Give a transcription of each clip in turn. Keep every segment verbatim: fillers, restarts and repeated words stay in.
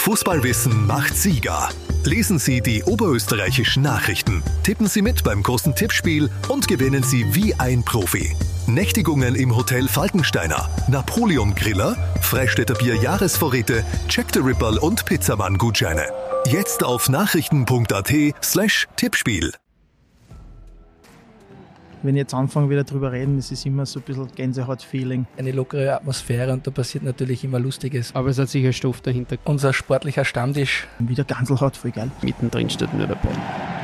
Fußballwissen macht Sieger. Lesen Sie die oberösterreichischen Nachrichten, tippen Sie mit beim großen Tippspiel und gewinnen Sie wie ein Profi. Nächtigungen im Hotel Falkensteiner, Napoleon Griller, Freistädter Bier Jahresvorräte, Jack the Ripperl und Pizzamann-Gutscheine. Jetzt auf nachrichten.at slash Tippspiel. Wenn ich jetzt anfange wieder drüber reden, das ist immer so ein bisschen Gänsehaut-Feeling. Eine lockere Atmosphäre und da passiert natürlich immer Lustiges. Aber es hat sicher Stoff dahinter. Unser sportlicher Stammtisch. Wieder Ganselhaut, voll geil. Mittendrin steht nur der Ball.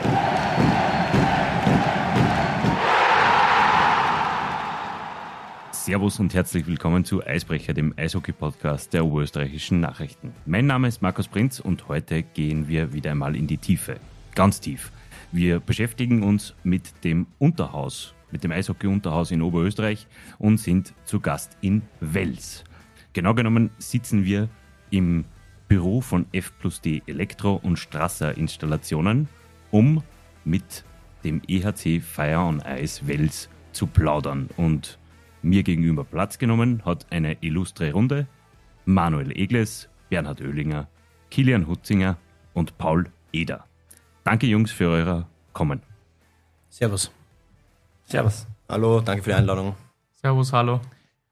Servus und herzlich willkommen zu Eisbrecher, dem Eishockey-Podcast der oberösterreichischen Nachrichten. Mein Name ist Markus Prinz und heute gehen wir wieder einmal in die Tiefe. Ganz tief. Wir beschäftigen uns mit dem Unterhaus, mit dem Eishockey-Unterhaus in Oberösterreich und sind zu Gast in Wels. Genau genommen sitzen wir im Büro von F plus D Elektro- und Strasser Installationen, um mit dem E H C Fire on Ice Wels zu plaudern. Und mir gegenüber Platz genommen hat eine illustre Runde Manuel Egles, Bernhard Oehlinger, Kilian Hutzinger und Paul Eder. Danke Jungs für euer Kommen. Servus. Servus. Hallo, danke für die Einladung. Servus, hallo.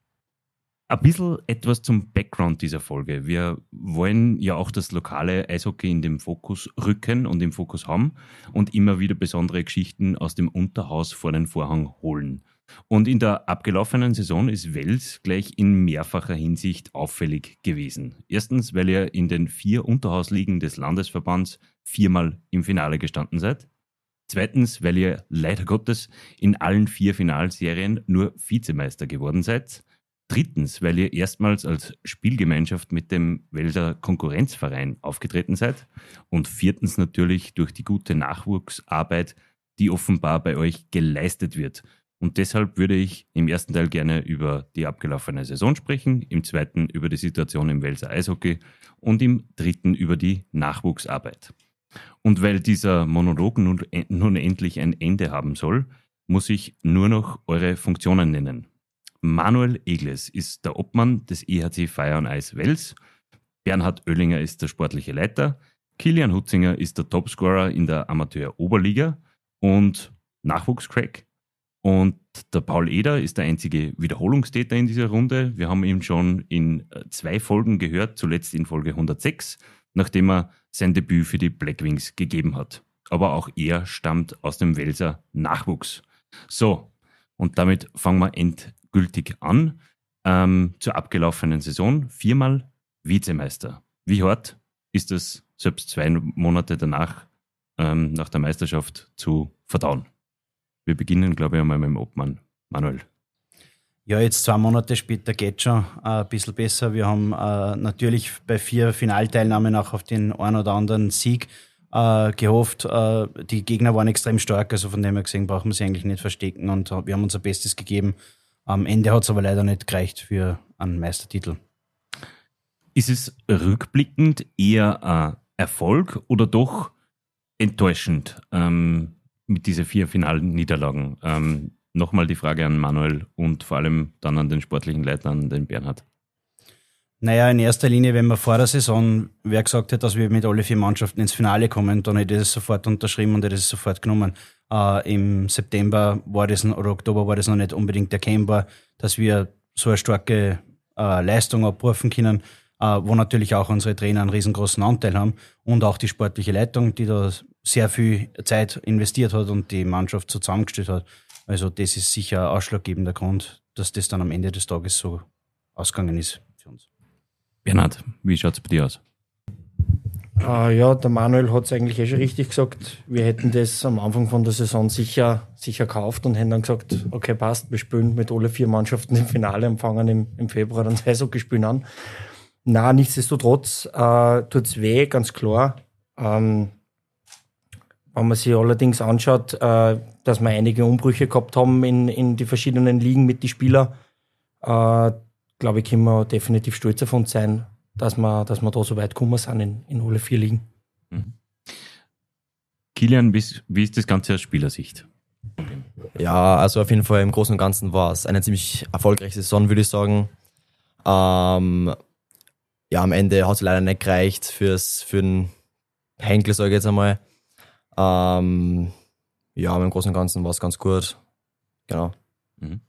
Ein bisschen etwas zum Background dieser Folge. Wir wollen ja auch das lokale Eishockey in den Fokus rücken und im Fokus haben und immer wieder besondere Geschichten aus dem Unterhaus vor den Vorhang holen. Und in der abgelaufenen Saison ist Wels gleich in mehrfacher Hinsicht auffällig gewesen. Erstens, weil ihr in den vier Unterhausligen des Landesverbands viermal im Finale gestanden seid. Zweitens, weil ihr leider Gottes in allen vier Finalserien nur Vizemeister geworden seid. Drittens, weil ihr erstmals als Spielgemeinschaft mit dem Welser Konkurrenzverein aufgetreten seid. Und viertens natürlich durch die gute Nachwuchsarbeit, die offenbar bei euch geleistet wird. Und deshalb würde ich im ersten Teil gerne über die abgelaufene Saison sprechen, im zweiten über die Situation im Welser Eishockey und im dritten über die Nachwuchsarbeit. Und weil dieser Monolog nun, nun endlich ein Ende haben soll, muss ich nur noch eure Funktionen nennen. Manuel Egles ist der Obmann des E H C Fire on Ice Wels, Bernhard Oehlinger ist der sportliche Leiter, Kilian Hutzinger ist der Topscorer in der Amateur-Oberliga und Nachwuchscrack. Und der Paul Eder ist der einzige Wiederholungstäter in dieser Runde. Wir haben ihn schon in zwei Folgen gehört, zuletzt in Folge hundertsechs, nachdem er sein Debüt für die Blackwings gegeben hat. Aber auch er stammt aus dem Welser Nachwuchs. So, und damit fangen wir endgültig an. Ähm, zur abgelaufenen Saison, viermal Vizemeister. Wie hart ist es, selbst zwei Monate danach, ähm, nach der Meisterschaft zu verdauen? Wir beginnen, glaube ich, einmal mit dem Obmann. Manuel. Ja, jetzt zwei Monate später geht schon äh, ein bisschen besser. Wir haben äh, natürlich bei vier Finalteilnahmen auch auf den einen oder anderen Sieg äh, gehofft. Äh, die Gegner waren extrem stark, also von dem her gesehen brauchen wir sie eigentlich nicht verstecken und wir haben unser Bestes gegeben. Am Ende hat es aber leider nicht gereicht für einen Meistertitel. Ist es rückblickend eher ein Erfolg oder doch enttäuschend? Ähm, mit diesen vier finalen Niederlagen. Ähm, Nochmal die Frage an Manuel und vor allem dann an den sportlichen Leiter, an den Bernhard. Naja, in erster Linie, wenn wir vor der Saison wer gesagt hätte, dass wir mit alle vier Mannschaften ins Finale kommen, dann hätte ich das sofort unterschrieben und hätte das sofort genommen. Äh, Im September war das, oder Oktober war das noch nicht unbedingt erkennbar, dass wir so eine starke äh, Leistung abrufen können, äh, wo natürlich auch unsere Trainer einen riesengroßen Anteil haben und auch die sportliche Leitung, die da sehr viel Zeit investiert hat und die Mannschaft so zusammengestellt hat. Also das ist sicher ein ausschlaggebender Grund, dass das dann am Ende des Tages so ausgegangen ist für uns. Bernhard, wie schaut es bei dir aus? Äh, ja, der Manuel hat es eigentlich eh schon richtig gesagt. Wir hätten das am Anfang von der Saison sicher, sicher gekauft und hätten dann gesagt, okay, passt, wir spielen mit alle vier Mannschaften im Finale und fangen im, im Februar dann das Eishockeyspielen an. Na, nichtsdestotrotz äh, tut es weh, ganz klar. Ähm, Wenn man sich allerdings anschaut, äh, dass wir einige Umbrüche gehabt haben in, in die verschiedenen Ligen mit den Spielern, äh, glaube ich, können wir definitiv stolz auf uns sein, dass wir, dass wir da so weit gekommen sind in, in alle vier Ligen. Mhm. Kilian, wie ist, wie ist das Ganze aus Spielersicht? Ja, also auf jeden Fall im Großen und Ganzen war es eine ziemlich erfolgreiche Saison, würde ich sagen. Ähm, ja, am Ende hat es leider nicht gereicht fürs, für den Henkel, sage ich jetzt einmal. Ähm, ja, aber im Großen und Ganzen war es ganz gut. Genau. Mhm.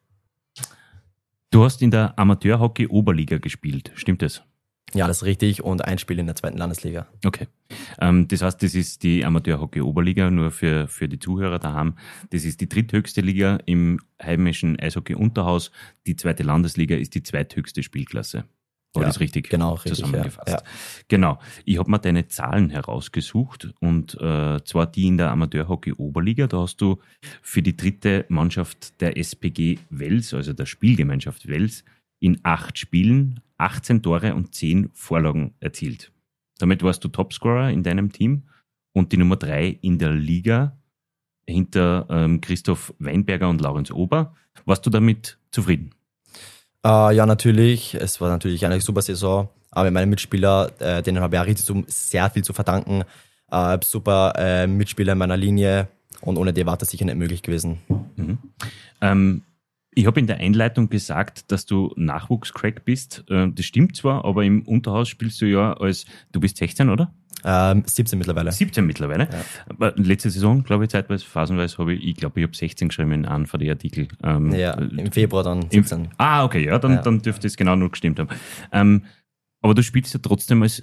Du hast in der Amateurhockey-Oberliga gespielt, stimmt das? Ja, das ist richtig. Und ein Spiel in der zweiten Landesliga. Okay. Ähm, das heißt, das ist die Amateurhockey-Oberliga, nur für, für die Zuhörer daheim. Das ist die dritthöchste Liga im heimischen Eishockey-Unterhaus. Die zweite Landesliga ist die zweithöchste Spielklasse. War Ja, das richtig genau, richtig, zusammengefasst? ja, ja. Genau. Ich habe mir deine Zahlen herausgesucht und äh, zwar die in der Amateurhockey-Oberliga. Da hast du für die dritte Mannschaft der S P G Wels, also der Spielgemeinschaft Wels, in acht Spielen achtzehn Tore und zehn Vorlagen erzielt. Damit warst du Topscorer in deinem Team und die Nummer drei in der Liga hinter ähm, Christoph Weinberger und Laurenz Ober. Warst du damit zufrieden? Äh, ja, natürlich. Es war natürlich eine super Saison. Aber meine Mitspieler, äh, denen habe ich auch richtig so sehr viel zu verdanken. Äh, super äh, Mitspieler in meiner Linie und ohne die war das sicher nicht möglich gewesen. Mhm. Ähm, ich habe in der Einleitung gesagt, dass du Nachwuchscrack bist. Äh, das stimmt zwar, aber im Unterhaus spielst du ja als, du bist sechzehn, oder? Ähm, siebzehn mittlerweile. siebzehn mittlerweile. Ja. Aber letzte Saison, glaube ich, zeitweise, phasenweise habe ich, ich glaube, ich habe sechzehn geschrieben in einem von den Artikeln. Ähm, Ja, im Februar dann Im, siebzehn. ah, okay, ja, dann, Ja. dann dürfte es genau noch gestimmt haben. Ähm, aber du spielst ja trotzdem als,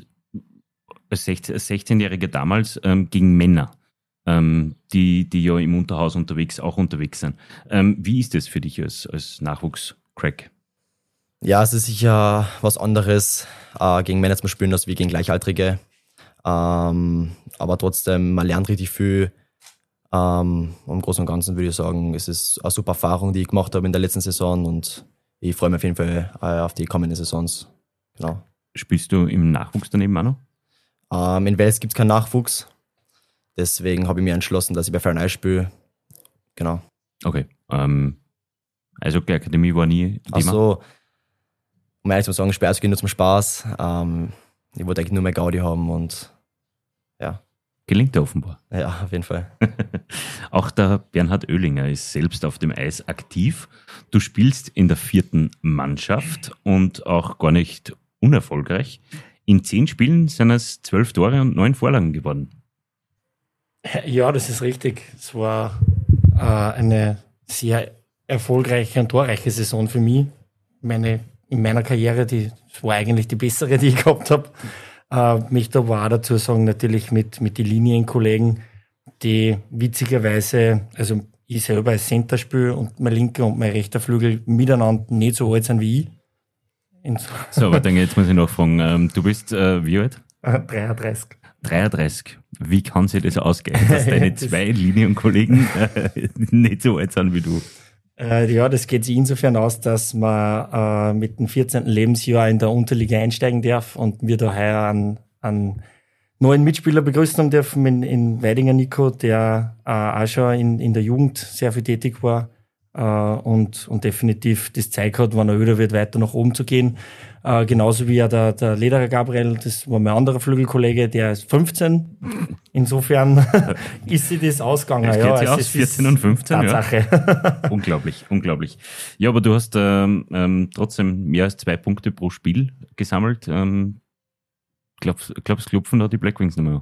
als sechzehnjähriger damals ähm, gegen Männer, ähm, die, die ja im Unterhaus unterwegs, auch unterwegs sind. Ähm, wie ist das für dich als, als Nachwuchscrack? Ja, es ist sicher was anderes, äh, gegen Männer zu spielen, als wie gegen Gleichaltrige. Ähm, aber trotzdem, man lernt richtig viel. Ähm, Im Großen und Ganzen würde ich sagen, es ist eine super Erfahrung, die ich gemacht habe in der letzten Saison und ich freue mich auf jeden Fall äh, auf die kommenden Saisons. Genau. Spielst du im Nachwuchs daneben auch noch? Ähm, in Wels gibt es keinen Nachwuchs, deswegen habe ich mir entschlossen, dass ich bei Fernei spiele. Genau. Okay. Ähm, also die Akademie war nie Thema? Also, um ehrlich zu sagen, Spaß geht nur zum Spaß. Ähm, ich wollte eigentlich nur mehr Gaudi haben und ja. Gelingt dir offenbar. Ja, auf jeden Fall. Auch der Bernhard Oehlinger ist selbst auf dem Eis aktiv. Du spielst in der vierten Mannschaft und auch gar nicht unerfolgreich. In zehn Spielen sind es zwölf Tore und neun Vorlagen geworden. Ja, das ist richtig. Es war äh, eine sehr erfolgreiche und torreiche Saison für mich. Meine, in meiner Karriere, die das war eigentlich die bessere, die ich gehabt habe. Äh, mich da war auch dazu sagen, natürlich mit, mit den Linienkollegen, die witzigerweise, also ich selber als Center spiele und mein linker und mein rechter Flügel miteinander nicht so alt sind wie ich. In so So, aber dann jetzt muss ich noch fragen, ähm, du bist äh, wie alt? dreiunddreißig. dreiunddreißig. Wie kann sich das ausgehen, dass deine Das- zwei Linienkollegen äh, nicht so alt sind wie du? Äh, ja, das geht sich insofern aus, dass man äh, mit dem vierzehnten Lebensjahr in der Unterliga einsteigen darf und wir da heuer einen, einen neuen Mitspieler begrüßen haben dürfen in, in Weidinger Nico, der äh, auch schon in, in der Jugend sehr viel tätig war äh, und, und definitiv das Zeug hat, wenn er öder wird, weiter nach oben zu gehen. Äh, genauso wie ja der, der Lederer Gabriel, das war mein anderer Flügelkollege, der ist fünfzehn. Insofern ist sie das ausgegangen. Es geht ja, sich also aus, es vierzehn ist und fünfzehn, ja. Tatsache. Unglaublich, unglaublich. Ja, aber du hast ähm, ähm, trotzdem mehr als zwei Punkte pro Spiel gesammelt. Ähm, glaubst du, klopfen da die Black Wings nicht mehr?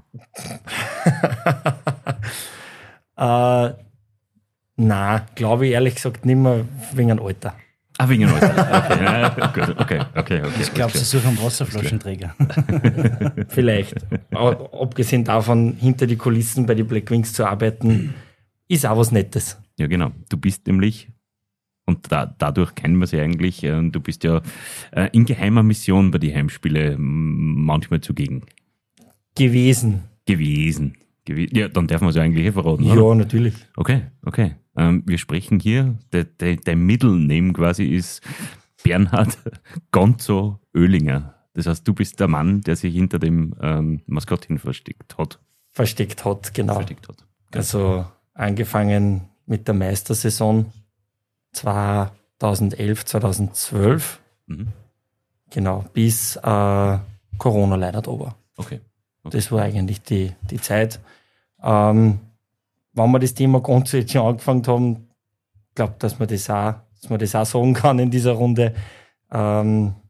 äh, na, glaube ich ehrlich gesagt nicht mehr wegen dem Alter. Ah, wegen dem Alter. Okay, ja, gut, okay, okay, okay. Ich glaube, sie suchen einen Wasserflaschenträger. Vielleicht. Aber abgesehen davon, hinter die Kulissen bei den Black Wings zu arbeiten, ist auch was Nettes. Ja, genau. Du bist nämlich, und da, dadurch kennen wir sie eigentlich, äh, du bist ja äh, in geheimer Mission bei den Heimspielen manchmal zugegen Gewesen. gewesen. Gewe ja, dann darf man es ja eigentlich eh verraten, Ja, oder? natürlich. Okay, okay. Ähm, wir sprechen hier, der, der, der Middle Name quasi ist Bernhard Gonzo Oehlinger. Das heißt, du bist der Mann, der sich hinter dem ähm, Maskottchen versteckt hat. Versteckt hat, genau. Versteckt hat. Also angefangen mit der Meistersaison zweitausendelf, zweitausendzwölf. Mhm. Genau, bis äh, Corona leider da war. Okay. Das war eigentlich die, die Zeit. Ähm, wenn wir das Thema grundsätzlich schon angefangen haben, glaube dass man das auch, dass man das auch sagen kann in dieser Runde. Ähm,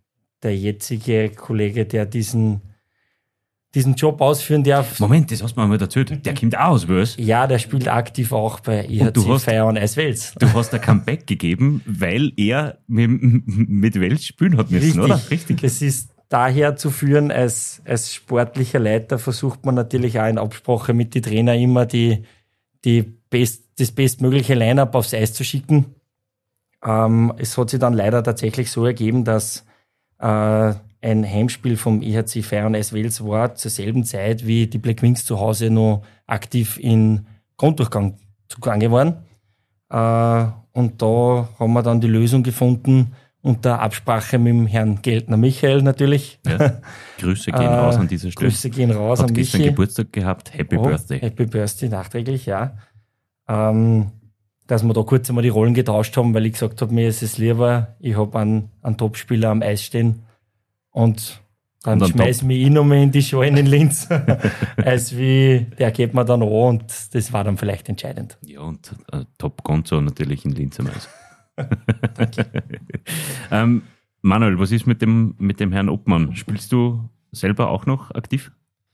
der jetzige Kollege, der diesen, diesen Job ausführen darf. Moment, das hast du mir mal erzählt. Der kommt auch aus Wels. Ja, der spielt aktiv auch bei I H Und du C hast- Feier und Eis Wels. Du hast ein Comeback gegeben, weil er mit, mit Wels spielen hat müssen, oder? Richtig. Das ist daher zu führen, als, als sportlicher Leiter versucht man natürlich auch in Absprache mit den Trainern immer die, die best, das bestmögliche Line-Up aufs Eis zu schicken. Ähm, es hat sich dann leider tatsächlich so ergeben, dass äh, ein Heimspiel vom I H C Feier und Eis Wels war zur selben Zeit, wie die Black Wings zu Hause noch aktiv in Grunddurchgang zugange waren. Äh, und da haben wir dann die Lösung gefunden, unter Absprache mit dem Herrn Geltner Michael natürlich. Ja. Grüße gehen Äh, raus an dieser Stelle. Grüße gehen raus Hat an gestern Michi. Geburtstag gehabt. Happy Oh, Birthday. Happy Birthday, nachträglich, ja. Ähm, dass wir da kurz einmal die Rollen getauscht haben, weil ich gesagt habe, mir ist es lieber, ich habe einen, einen Topspieler am Eis stehen und dann Und einen schmeiß ich mich ich nochmal in die Schalen in Linz, als wie, der geht mir dann an und das war dann vielleicht entscheidend. Ja, und äh, Top Gonzo natürlich in Linz am Eis. ähm, Manuel, was ist mit dem, mit dem Herrn Obmann? Spielst du selber auch noch aktiv?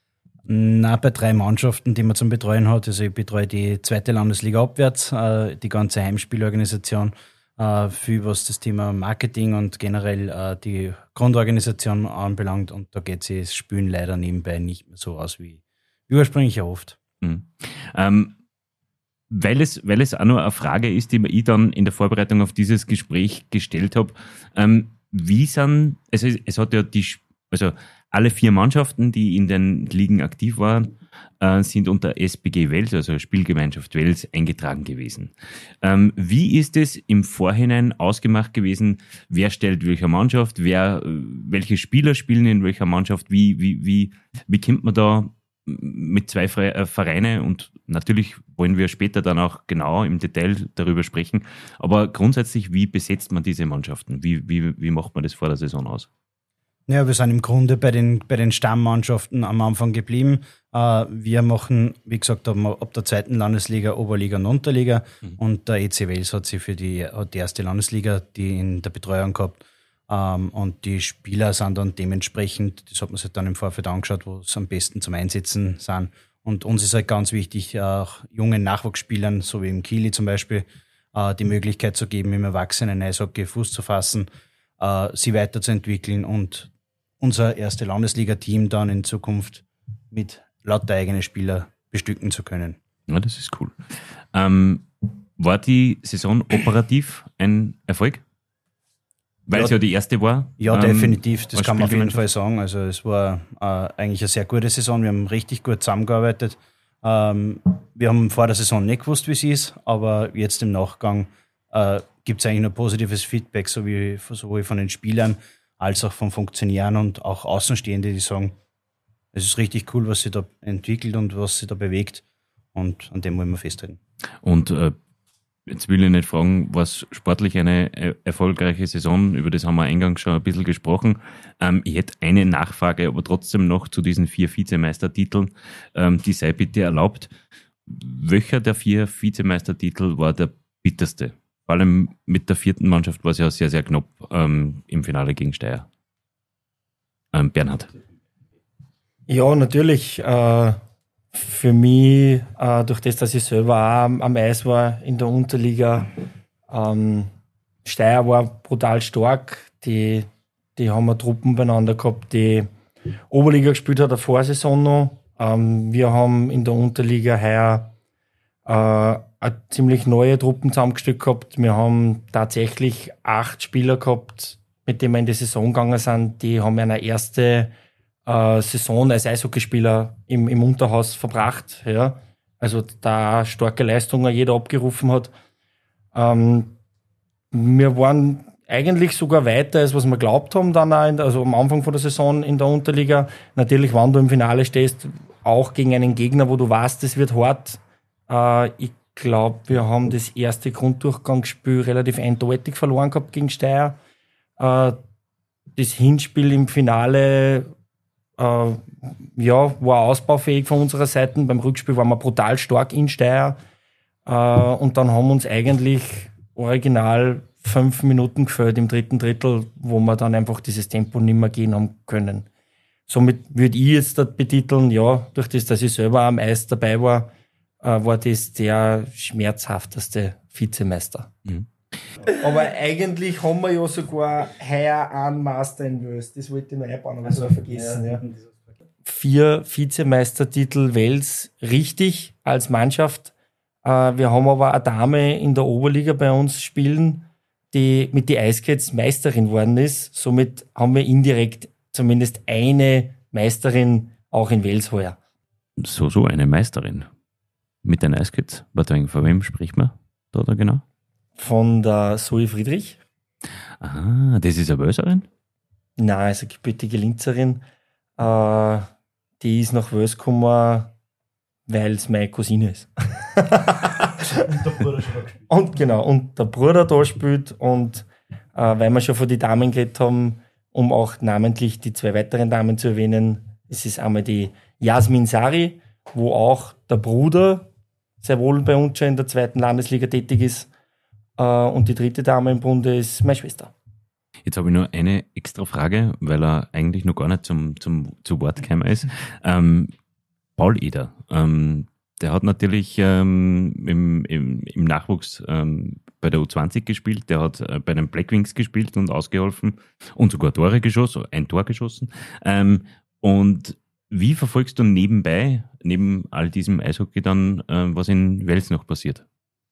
Na, bei drei Mannschaften, die man zum Betreuen hat. Also ich betreue die zweite Landesliga abwärts, äh, die ganze Heimspielorganisation, äh, viel was das Thema Marketing und generell äh, die Grundorganisation anbelangt. Und da geht sich das Spielen leider nebenbei nicht mehr so aus wie ursprünglich erhofft. Mhm. Ähm, weil, es, weil es auch nur eine Frage ist, die ich dann in der Vorbereitung auf dieses Gespräch gestellt habe. Ähm, wie sind, also es, es hat ja die, also alle vier Mannschaften, die in den Ligen aktiv waren, äh, sind unter S B G Wels, also Spielgemeinschaft Wels, eingetragen gewesen. Ähm, wie ist es im Vorhinein ausgemacht gewesen? Wer stellt welcher Mannschaft? Wer, welche Spieler spielen in welcher Mannschaft? Wie, wie, wie, wie kommt man da mit zwei Vereine, und natürlich wollen wir später dann auch genau im Detail darüber sprechen, aber grundsätzlich, wie besetzt man diese Mannschaften? Wie, wie, wie macht man das vor der Saison aus? Ja, wir sind im Grunde bei den, bei den Stammmannschaften am Anfang geblieben. Äh, wir machen, wie gesagt, ab, ab der zweiten Landesliga, Oberliga und Unterliga. Mhm. Und der E C Wels hat sich für die, hat die erste Landesliga, die in der Betreuung gehabt. Ähm, und die Spieler sind dann dementsprechend, das hat man sich dann im Vorfeld angeschaut, wo es am besten zum Einsetzen sind. Und uns ist halt ganz wichtig, auch jungen Nachwuchsspielern, so wie im Kili zum Beispiel, äh, die Möglichkeit zu geben, im Erwachsenen-Eishockey Fuß zu fassen, äh, sie weiterzuentwickeln und unser erste Landesliga-Team dann in Zukunft mit lauter eigenen Spieler bestücken zu können. Ja, das ist cool. Ähm, war die Saison operativ ein Erfolg? Weil ja, es ja die erste war? Ja, ähm, definitiv. Das kann man auf jeden Spielgemeinschaft. Fall sagen. Also es war äh, eigentlich eine sehr gute Saison. Wir haben richtig gut zusammengearbeitet. Ähm, wir haben vor der Saison nicht gewusst, wie es ist, aber jetzt im Nachgang äh, gibt es eigentlich nur positives Feedback, sowie, sowohl von den Spielern als auch von Funktionären und auch Außenstehende, die sagen, es ist richtig cool, was sich da entwickelt und was sich da bewegt, und an dem wollen wir festhalten. Und äh, jetzt will ich nicht fragen, was sportlich eine äh, erfolgreiche Saison, über das haben wir eingangs schon ein bisschen gesprochen. Ähm, ich hätte eine Nachfrage, aber trotzdem noch zu diesen vier Vizemeistertiteln, ähm, die sei bitte erlaubt. Welcher der vier Vizemeistertitel war der bitterste? Vor allem mit der vierten Mannschaft war es ja sehr, sehr knapp ähm, im Finale gegen Steyr. Ähm, Bernhard. Ja, natürlich. Äh, für mich, äh, durch das, dass ich selber auch am, am Eis war in der Unterliga, ähm, Steyr war brutal stark. Die, die haben wir Truppen beieinander gehabt, die Oberliga gespielt hat, eine Vorsaison noch. Ähm, wir haben in der Unterliga heuer äh, eine ziemlich neue Truppen zusammengestellt gehabt. Wir haben tatsächlich acht Spieler gehabt, mit denen wir in die Saison gegangen sind. Die haben eine erste äh, Saison als Eishockeyspieler im, im Unterhaus verbracht. Ja. Also da starke Leistungen jeder abgerufen hat. Ähm, wir waren eigentlich sogar weiter, als was wir glaubt haben, dann auch in der, also am Anfang von der Saison in der Unterliga. Natürlich, wenn du im Finale stehst, auch gegen einen Gegner, wo du weißt, es wird hart. Äh, ich glaube, wir haben das erste Grunddurchgangsspiel relativ eindeutig verloren gehabt gegen Steyr. Äh, das Hinspiel im Finale äh, ja, war ausbaufähig von unserer Seite. Beim Rückspiel waren wir brutal stark in Steyr. Äh, und dann haben wir uns eigentlich original fünf Minuten gefällt im dritten Drittel, wo wir dann einfach dieses Tempo nicht mehr gehen haben können. Somit würde ich jetzt da betiteln, ja, durch das, dass ich selber am Eis dabei war, äh, war das der schmerzhafteste Vizemeister. Mhm. Aber eigentlich haben wir ja sogar heuer einen Master in Wels. Das wollte ich noch einbauen, aber das habe ich vergessen. Ja. Ja. Vier Vizemeistertitel Wels richtig als Mannschaft. Äh, wir haben aber eine Dame in der Oberliga bei uns spielen, die mit den Ice Cats Meisterin geworden ist. Somit haben wir indirekt zumindest eine Meisterin auch in Wels heuer. So, so eine Meisterin. Mit den Ice Cats. Warte, von wem spricht man da, da genau? Von der Zoe Friedrich. Ah, das ist eine Wölserin? Nein, ist eine gebürtige Linzerin. Äh, die ist nach Wels gekommen, weil es meine Cousine ist. Und der Bruder schon da gespielt. Und genau, und der Bruder da spielt. Und äh, weil wir schon von den Damen geredet haben, um auch namentlich die zwei weiteren Damen zu erwähnen, es ist einmal die Jasmin Sari, wo auch der Bruder sehr wohl bei uns schon in der zweiten Landesliga tätig ist. Und die dritte Dame im Bunde ist meine Schwester. Jetzt habe ich nur eine extra Frage, weil er eigentlich noch gar nicht zum, zum, zu Wort gekommen ist. Ähm, Paul Eder, ähm, der hat natürlich ähm, im, im, im Nachwuchs ähm, bei der U zwanzig gespielt, der hat äh, bei den Blackwings gespielt und ausgeholfen und sogar Tore geschossen, ein Tor geschossen. Ähm, und wie verfolgst du nebenbei, neben all diesem Eishockey dann, äh, was in Wels noch passiert?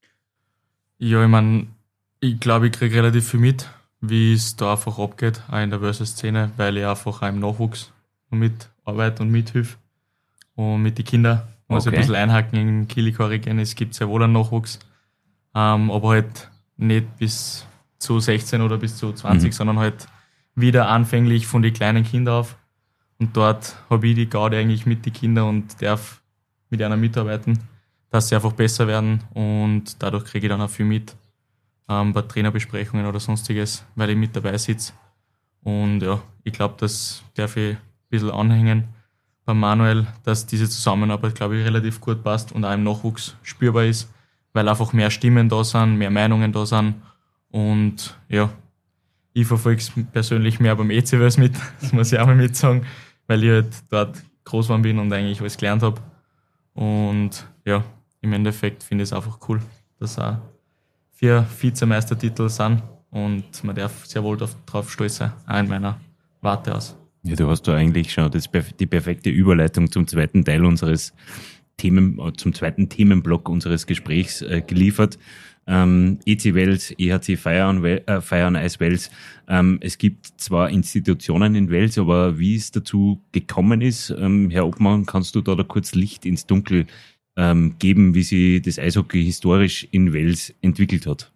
Ja, ich meine, ich glaube, ich kriege relativ viel mit, wie es da einfach abgeht, auch in der Versus-Szene, weil ich einfach auch im Nachwuchs mitarbeite und mithilfe. Und mit den Kindern muss ich Okay. ein bisschen einhaken in Kili-Korrigen. Es gibt sehr wohl einen Nachwuchs, ähm, aber halt nicht bis zu sechzehn oder bis zu zwanzig, Mhm. sondern halt wieder anfänglich von den kleinen Kindern auf. Und dort habe ich die Gaude eigentlich mit den Kindern und darf mit einer mitarbeiten, dass sie einfach besser werden, und dadurch kriege ich dann auch viel mit ähm, bei Trainerbesprechungen oder sonstiges, weil ich mit dabei sitze. Und ja, ich glaube, das darf ich ein bisschen anhängen beim Manuel, dass diese Zusammenarbeit, glaube ich, relativ gut passt und auch im Nachwuchs spürbar ist, weil einfach mehr Stimmen da sind, mehr Meinungen da sind. Und ja, ich verfolge es persönlich mehr beim E C Wels mit, das muss ich auch mal mit sagen, weil ich halt dort groß geworden bin und eigentlich alles gelernt habe. Und ja, im Endeffekt finde ich es einfach cool, dass auch vier Vizemeistertitel sind und man darf sehr wohl darauf stolz sein, auch in meiner Warte aus. Ja, du hast da eigentlich schon das, die perfekte Überleitung zum zweiten Teil unseres Themen, zum zweiten Themenblock unseres Gesprächs äh, geliefert. Ähm, E C Wels, E H C Fire on, Wel- äh, Fire on Ice Wels. Ähm, es gibt zwar Institutionen in Wels, aber wie es dazu gekommen ist, ähm, Herr Obmann, kannst du da, da kurz Licht ins Dunkel ähm, geben, wie sich das Eishockey historisch in Wels entwickelt hat?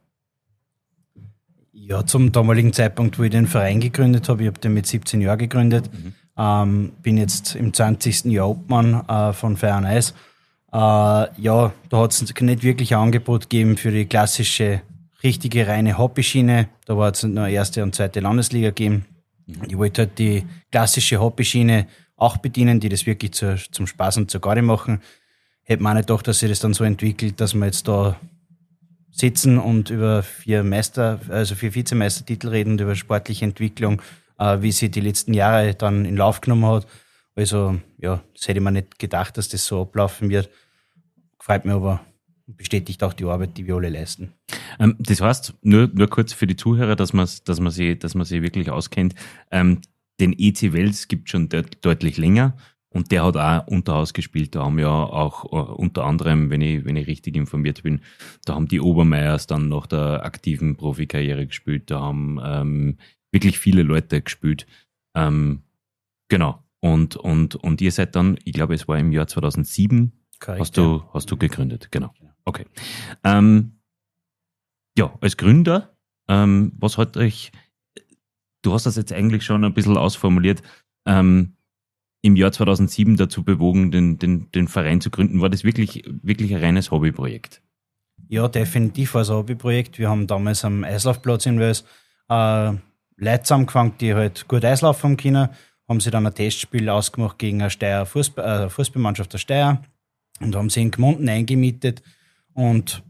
Ja, zum damaligen Zeitpunkt, wo ich den Verein gegründet habe, ich habe den mit siebzehn Jahren gegründet, mhm. ähm, bin jetzt im zwanzigsten Jahr Obmann äh, von Fire on Ice. Äh, ja, da hat es nicht wirklich ein Angebot gegeben für die klassische, richtige, reine Hobbyschiene. Da war es nicht nur erste und zweite Landesliga gegeben. Mhm. Ich wollte halt die klassische Hobbyschiene auch bedienen, die das wirklich zu, zum Spaß und zur Garde machen. Hätte man auch nicht gedacht, dass sich das dann so entwickelt, dass wir jetzt da sitzen und über vier Meister, also vier Vizemeistertitel reden und über sportliche Entwicklung, äh, wie sie die letzten Jahre dann in Lauf genommen hat. Also, ja, das hätte ich mir nicht gedacht, dass das so ablaufen wird. Freut mich aber, bestätigt auch die Arbeit, die wir alle leisten. Ähm, das heißt, nur, nur kurz für die Zuhörer, dass man, dass man sie, dass man sie wirklich auskennt. Ähm, den E C Wels gibt es schon deut- deutlich länger. Und der hat auch Unterhaus gespielt. Da haben ja auch uh, unter anderem, wenn ich, wenn ich richtig informiert bin, da haben die Obermeiers dann nach der aktiven Profikarriere gespielt. Da haben ähm, wirklich viele Leute gespielt. Ähm, genau. Und, und, und ihr seid dann, ich glaube, es war im Jahr zweitausendsieben, Korrekt, hast du, ja. hast du gegründet. Genau. Okay. Ähm, ja, als Gründer, ähm, was hat euch, du hast das jetzt eigentlich schon ein bisschen ausformuliert, ähm, im Jahr zweitausendsieben dazu bewogen, den, den, den Verein zu gründen? War das wirklich, wirklich ein reines Hobbyprojekt? Ja, definitiv war es ein Hobbyprojekt. Wir haben damals am Eislaufplatz in Wels äh, Leute zusammengefangen, die halt gut Eislaufen haben können, haben sie dann ein Testspiel ausgemacht gegen eine Steyr Fußball, äh, Fußballmannschaft der Steyr und haben sie in Gmunden eingemietet. Und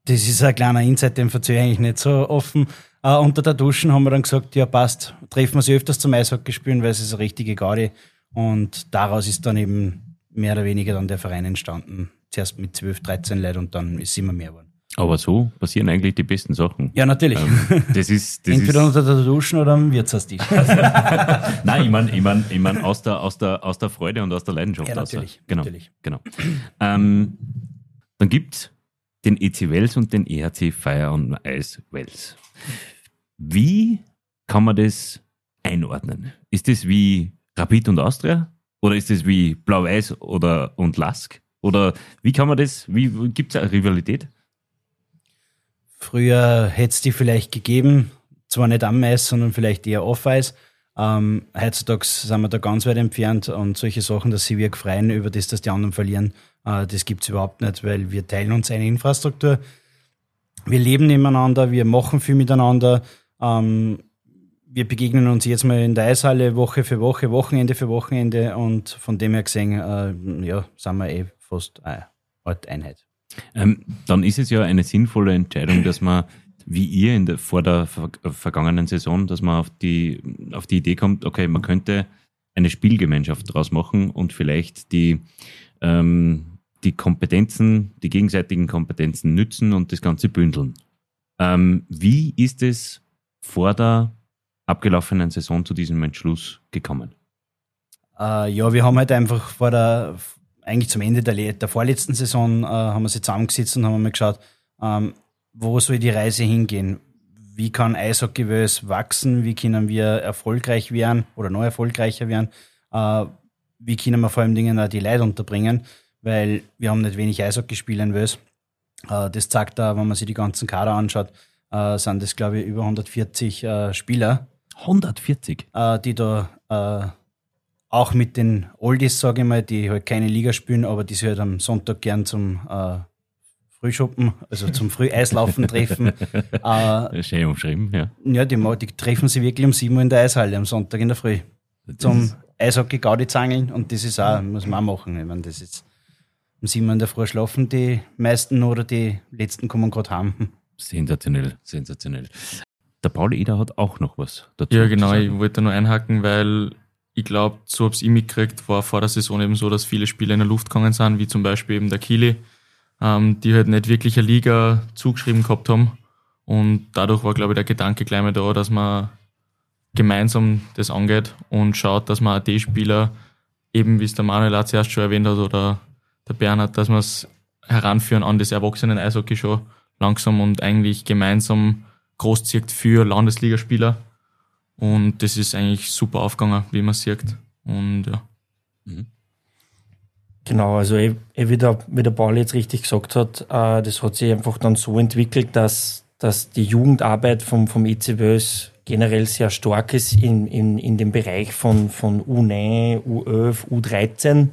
Das ist ein kleiner Insight, den verzeihe ich eigentlich nicht so offen. Uh, unter der Duschen haben wir dann gesagt, ja passt, treffen wir sie öfters zum Eishockey spielen, weil es ist eine richtige Gaudi. Und daraus ist dann eben mehr oder weniger dann der Verein entstanden. Zuerst mit zwölf, dreizehn Leuten und dann ist es immer mehr geworden. Aber so passieren eigentlich die besten Sachen. Ja, natürlich. Ähm, das ist, das Entweder ist, unter der Duschen oder am Wirtshaustisch. Nein, ich meine ich mein, ich mein aus, der, aus, der, aus der Freude und aus der Leidenschaft. Ja, natürlich. Außer. Genau, natürlich. genau. Ähm, dann gibt es den E C Wels und den E H C Fire on Ice Wels. Wie kann man das einordnen? Ist das wie Rapid und Austria? Oder ist das wie Blau-Weiß oder und Lask? Oder wie kann man das, wie gibt es eine Rivalität? Früher hätte es die vielleicht gegeben, zwar nicht am Eis, sondern vielleicht eher off-Eis. Ähm, heutzutage sind wir da ganz weit entfernt und solche Sachen, dass sie wir freuen über das, dass die anderen verlieren, äh, das gibt es überhaupt nicht, weil wir teilen uns eine Infrastruktur. Wir leben nebeneinander, wir machen viel miteinander. Ähm, wir begegnen uns jetzt mal in der Eishalle Woche für Woche, Wochenende für Wochenende und von dem her gesehen, äh, ja, sind wir eh fast eine Art Einheit. Ähm, dann ist es ja eine sinnvolle Entscheidung, dass man, wie ihr in der, vor der ver- vergangenen Saison, dass man auf die, auf die Idee kommt, okay, man könnte eine Spielgemeinschaft draus machen und vielleicht die, ähm, die Kompetenzen, die gegenseitigen Kompetenzen nützen und das Ganze bündeln. Ähm, wie ist es vor der abgelaufenen Saison zu diesem Entschluss gekommen? Äh, ja, wir haben halt einfach vor der, eigentlich zum Ende der, der vorletzten Saison, äh, haben wir sie zusammengesetzt und haben mal geschaut, ähm, wo soll die Reise hingehen? Wie kann Eishockey Wels wachsen? Wie können wir erfolgreich werden oder noch erfolgreicher werden? Äh, wie können wir vor allem Dingen auch die Leute unterbringen? Weil wir haben nicht wenig Eishockey-Spieler in Wels. Äh, das zeigt da, wenn man sich die ganzen Kader anschaut, äh, sind das, glaube ich, über hundertvierzig äh, Spieler. hundertvierzig? Äh, die da äh, auch mit den Oldies, sage ich mal, die halt keine Liga spielen, aber die sich halt am Sonntag gern zum äh, Frühschuppen, also zum Früheislaufen treffen. Äh, Schön umschrieben, ja. Ja, die, die treffen sich wirklich um sieben Uhr in der Eishalle am Sonntag in der Früh. Zum Eishockey Gaudi zangeln und das ist auch, muss man auch machen. Ich meine, das ist um sieben Uhr in der Früh schlafen die meisten oder die letzten kommen gerade heim. Sensationell, sensationell. Der Paul Eder hat auch noch was dazu. Ja, genau, zu sagen. ich wollte nur einhaken, weil ich glaube, so habe ich mitgekriegt, war vor der Saison eben so, dass viele Spieler in der Luft gegangen sind, wie zum Beispiel eben der Kili, ähm, die halt nicht wirklich eine Liga zugeschrieben gehabt haben. Und dadurch war, glaube ich, der Gedanke gleich mal da, dass man gemeinsam das angeht und schaut, dass man auch die Spieler, eben wie es der Manuel auch zuerst schon erwähnt hat oder der Bernhard, dass man es heranführen an das Erwachsenen-Eishockey schon langsam und eigentlich gemeinsam großzieht für Landesligaspieler. Und das ist eigentlich super aufgegangen, wie man sieht. Und ja. Mhm. Genau, also eh, eh wie, der, wie der Paul jetzt richtig gesagt hat, äh, das hat sich einfach dann so entwickelt, dass, dass die Jugendarbeit vom, vom E C Wels generell sehr stark ist in, in, in dem Bereich von, von U neun, U elf, U dreizehn.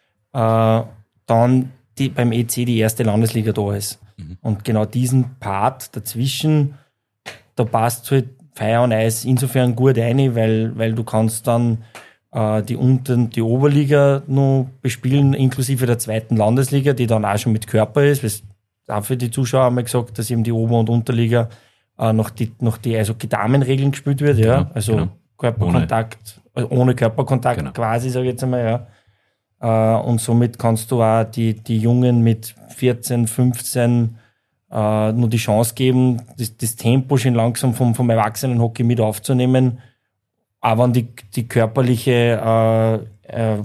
Äh, dann die, beim E C die erste Landesliga da ist. Mhm. Und genau diesen Part dazwischen, da passt halt Fire on Ice insofern gut rein, weil, weil du kannst dann äh, die unten die Oberliga noch bespielen, inklusive der zweiten Landesliga, die dann auch schon mit Körper ist. Weil auch für die Zuschauer haben wir gesagt, dass eben die Ober- und Unterliga äh, noch die, noch die also Damenregeln gespielt wird, ja. Genau, Also genau. Körperkontakt, ohne, also ohne Körperkontakt Genau. quasi, sage ich jetzt einmal, ja. Uh, und somit kannst du auch die, die Jungen mit vierzehn, fünfzehn uh, nur die Chance geben, das, das Tempo schon langsam vom, vom Erwachsenenhockey mit aufzunehmen, aber wenn die, die körperliche uh, uh,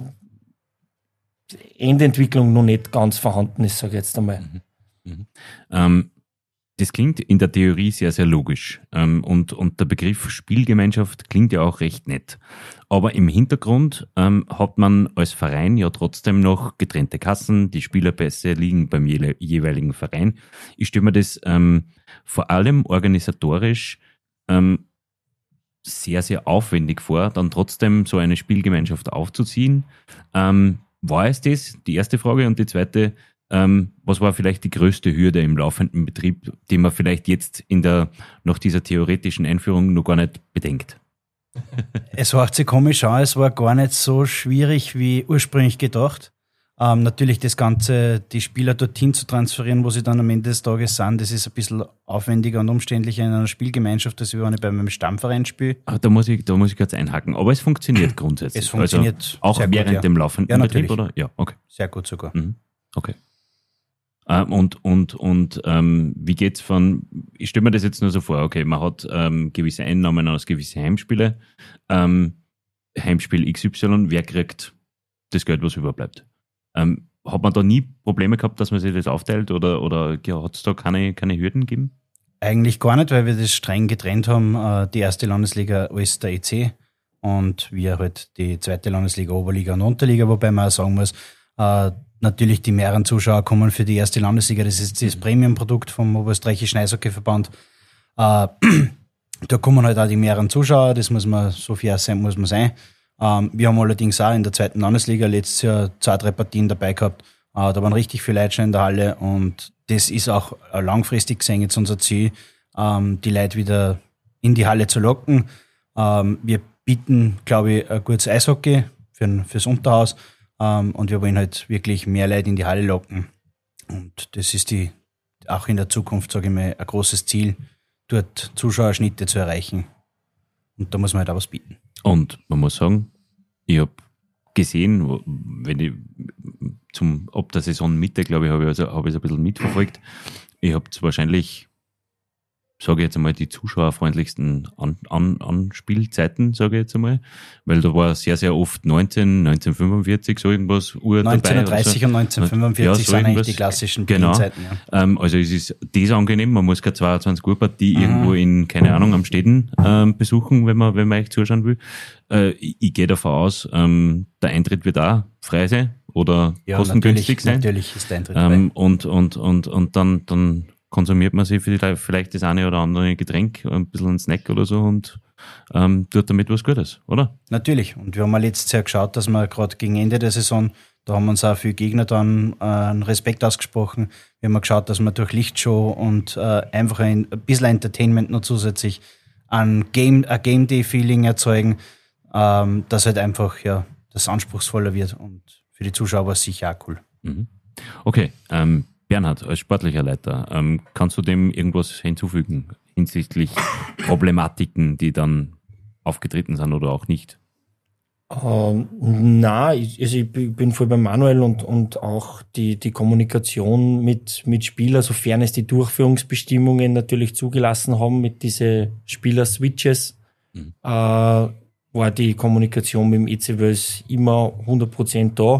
Endentwicklung noch nicht ganz vorhanden ist, sage ich jetzt einmal. Mhm. Mhm. Ähm, das klingt in der Theorie sehr, sehr logisch. Ähm, und, und der Begriff Spielgemeinschaft klingt ja auch recht nett. Aber im Hintergrund ähm, hat man als Verein ja trotzdem noch getrennte Kassen, die Spielerpässe liegen beim je- jeweiligen Verein. Ich stelle mir das ähm, vor allem organisatorisch ähm, sehr, sehr aufwendig vor, dann trotzdem so eine Spielgemeinschaft aufzuziehen. Ähm, war es das? Die erste Frage. Und die zweite, ähm, was war vielleicht die größte Hürde im laufenden Betrieb, die man vielleicht jetzt in der, nach dieser theoretischen Einführung noch gar nicht bedenkt? Es hört sich komisch an, es war gar nicht so schwierig wie ursprünglich gedacht. Ähm, natürlich das Ganze, die Spieler dorthin zu transferieren, wo sie dann am Ende des Tages sind, das ist ein bisschen aufwendiger und umständlicher in einer Spielgemeinschaft, als wenn ich bei meinem Stammverein spiele. Da muss ich, da muss ich kurz einhaken. Aber es funktioniert grundsätzlich. Es funktioniert also auch sehr während gut, ja. dem laufenden Ja, Betrieb, natürlich. oder? Ja, okay. Sehr gut sogar. Mhm. Okay. Ähm, und und, und ähm, wie geht's von, ich stelle mir das jetzt nur so vor, okay, man hat ähm, gewisse Einnahmen aus gewisse Heimspiele. Ähm, Heimspiel X Y, wer kriegt das Geld, was überbleibt? Ähm, hat man da nie Probleme gehabt, dass man sich das aufteilt oder, oder ja, hat es da keine, keine Hürden gegeben? Eigentlich gar nicht, weil wir das streng getrennt haben. Äh, Die erste Landesliga ist der E C und wir halt die zweite Landesliga, Oberliga und Unterliga, wobei man auch sagen muss, äh, natürlich die mehreren Zuschauer kommen für die erste Landesliga, das ist das Premium-Produkt vom Oberösterreichischen Eishockeyverband. Äh, da kommen halt auch die mehreren Zuschauer, das muss man, so fair sein muss man sein. Ähm, wir haben allerdings auch in der zweiten Landesliga letztes Jahr zwei, drei Partien dabei gehabt. Äh, da waren richtig viele Leute schon in der Halle und das ist auch äh, langfristig gesehen jetzt unser Ziel, ähm, die Leute wieder in die Halle zu locken. Ähm, wir bieten, glaube ich, ein gutes Eishockey für, fürs Unterhaus ähm, und wir wollen halt wirklich mehr Leute in die Halle locken. Und das ist die, auch in der Zukunft, sage ich mal, ein großes Ziel, dort Zuschauerschnitte zu erreichen. Und da muss man halt auch was bieten. Und man muss sagen, ich habe gesehen, wo- wenn ich zum, ab der Saison Mitte, glaube ich, habe ich also, habe ich es ein bisschen mitverfolgt. Ich habe wahrscheinlich, sage ich jetzt einmal, die zuschauerfreundlichsten An, An, Anspielzeiten, sage ich jetzt einmal, weil da war sehr, sehr oft neunzehn, neunzehnhundertfünfundvierzig, so irgendwas Uhr dabei. neunzehnhundertdreißig oder und neunzehnhundertfünfundvierzig Ja, so sind eigentlich irgendwas. die klassischen Genau. Beginnzeiten. Ja. Ähm, also es ist das angenehm, man muss keine zweiundzwanzig Uhr Partie Mhm. irgendwo in, keine Ahnung, am Städten ähm, besuchen, wenn man, wenn man euch zuschauen will. Äh, ich, ich gehe davon aus, ähm, der Eintritt wird auch frei sein oder Ja, kostengünstig natürlich, sein. natürlich ist der Eintritt Ähm, und, und, und, und dann, dann konsumiert man sich vielleicht, vielleicht das eine oder andere Getränk, ein bisschen einen Snack oder so und ähm, tut damit was Gutes, oder? Natürlich. Und wir haben mal letztes Jahr geschaut, dass wir gerade gegen Ende der Saison, da haben uns auch viele Gegner dann äh, einen Respekt ausgesprochen. Wir haben mal geschaut, dass wir durch Lichtshow und äh, einfach ein, ein bisschen Entertainment noch zusätzlich ein Game, ein Game Day Feeling erzeugen, ähm, dass halt einfach ja das anspruchsvoller wird und für die Zuschauer war es sicher auch cool. Mhm. Okay, ähm, Bernhard, als sportlicher Leiter, ähm, kannst du dem irgendwas hinzufügen hinsichtlich Problematiken, die dann aufgetreten sind oder auch nicht? Ähm, na, ich, also ich bin voll bei Manuel und, und auch die, die Kommunikation mit, mit Spielern, sofern es die Durchführungsbestimmungen natürlich zugelassen haben, mit diese Spieler-Switches, Mhm. äh, war die Kommunikation mit dem E C Wels immer hundert Prozent da.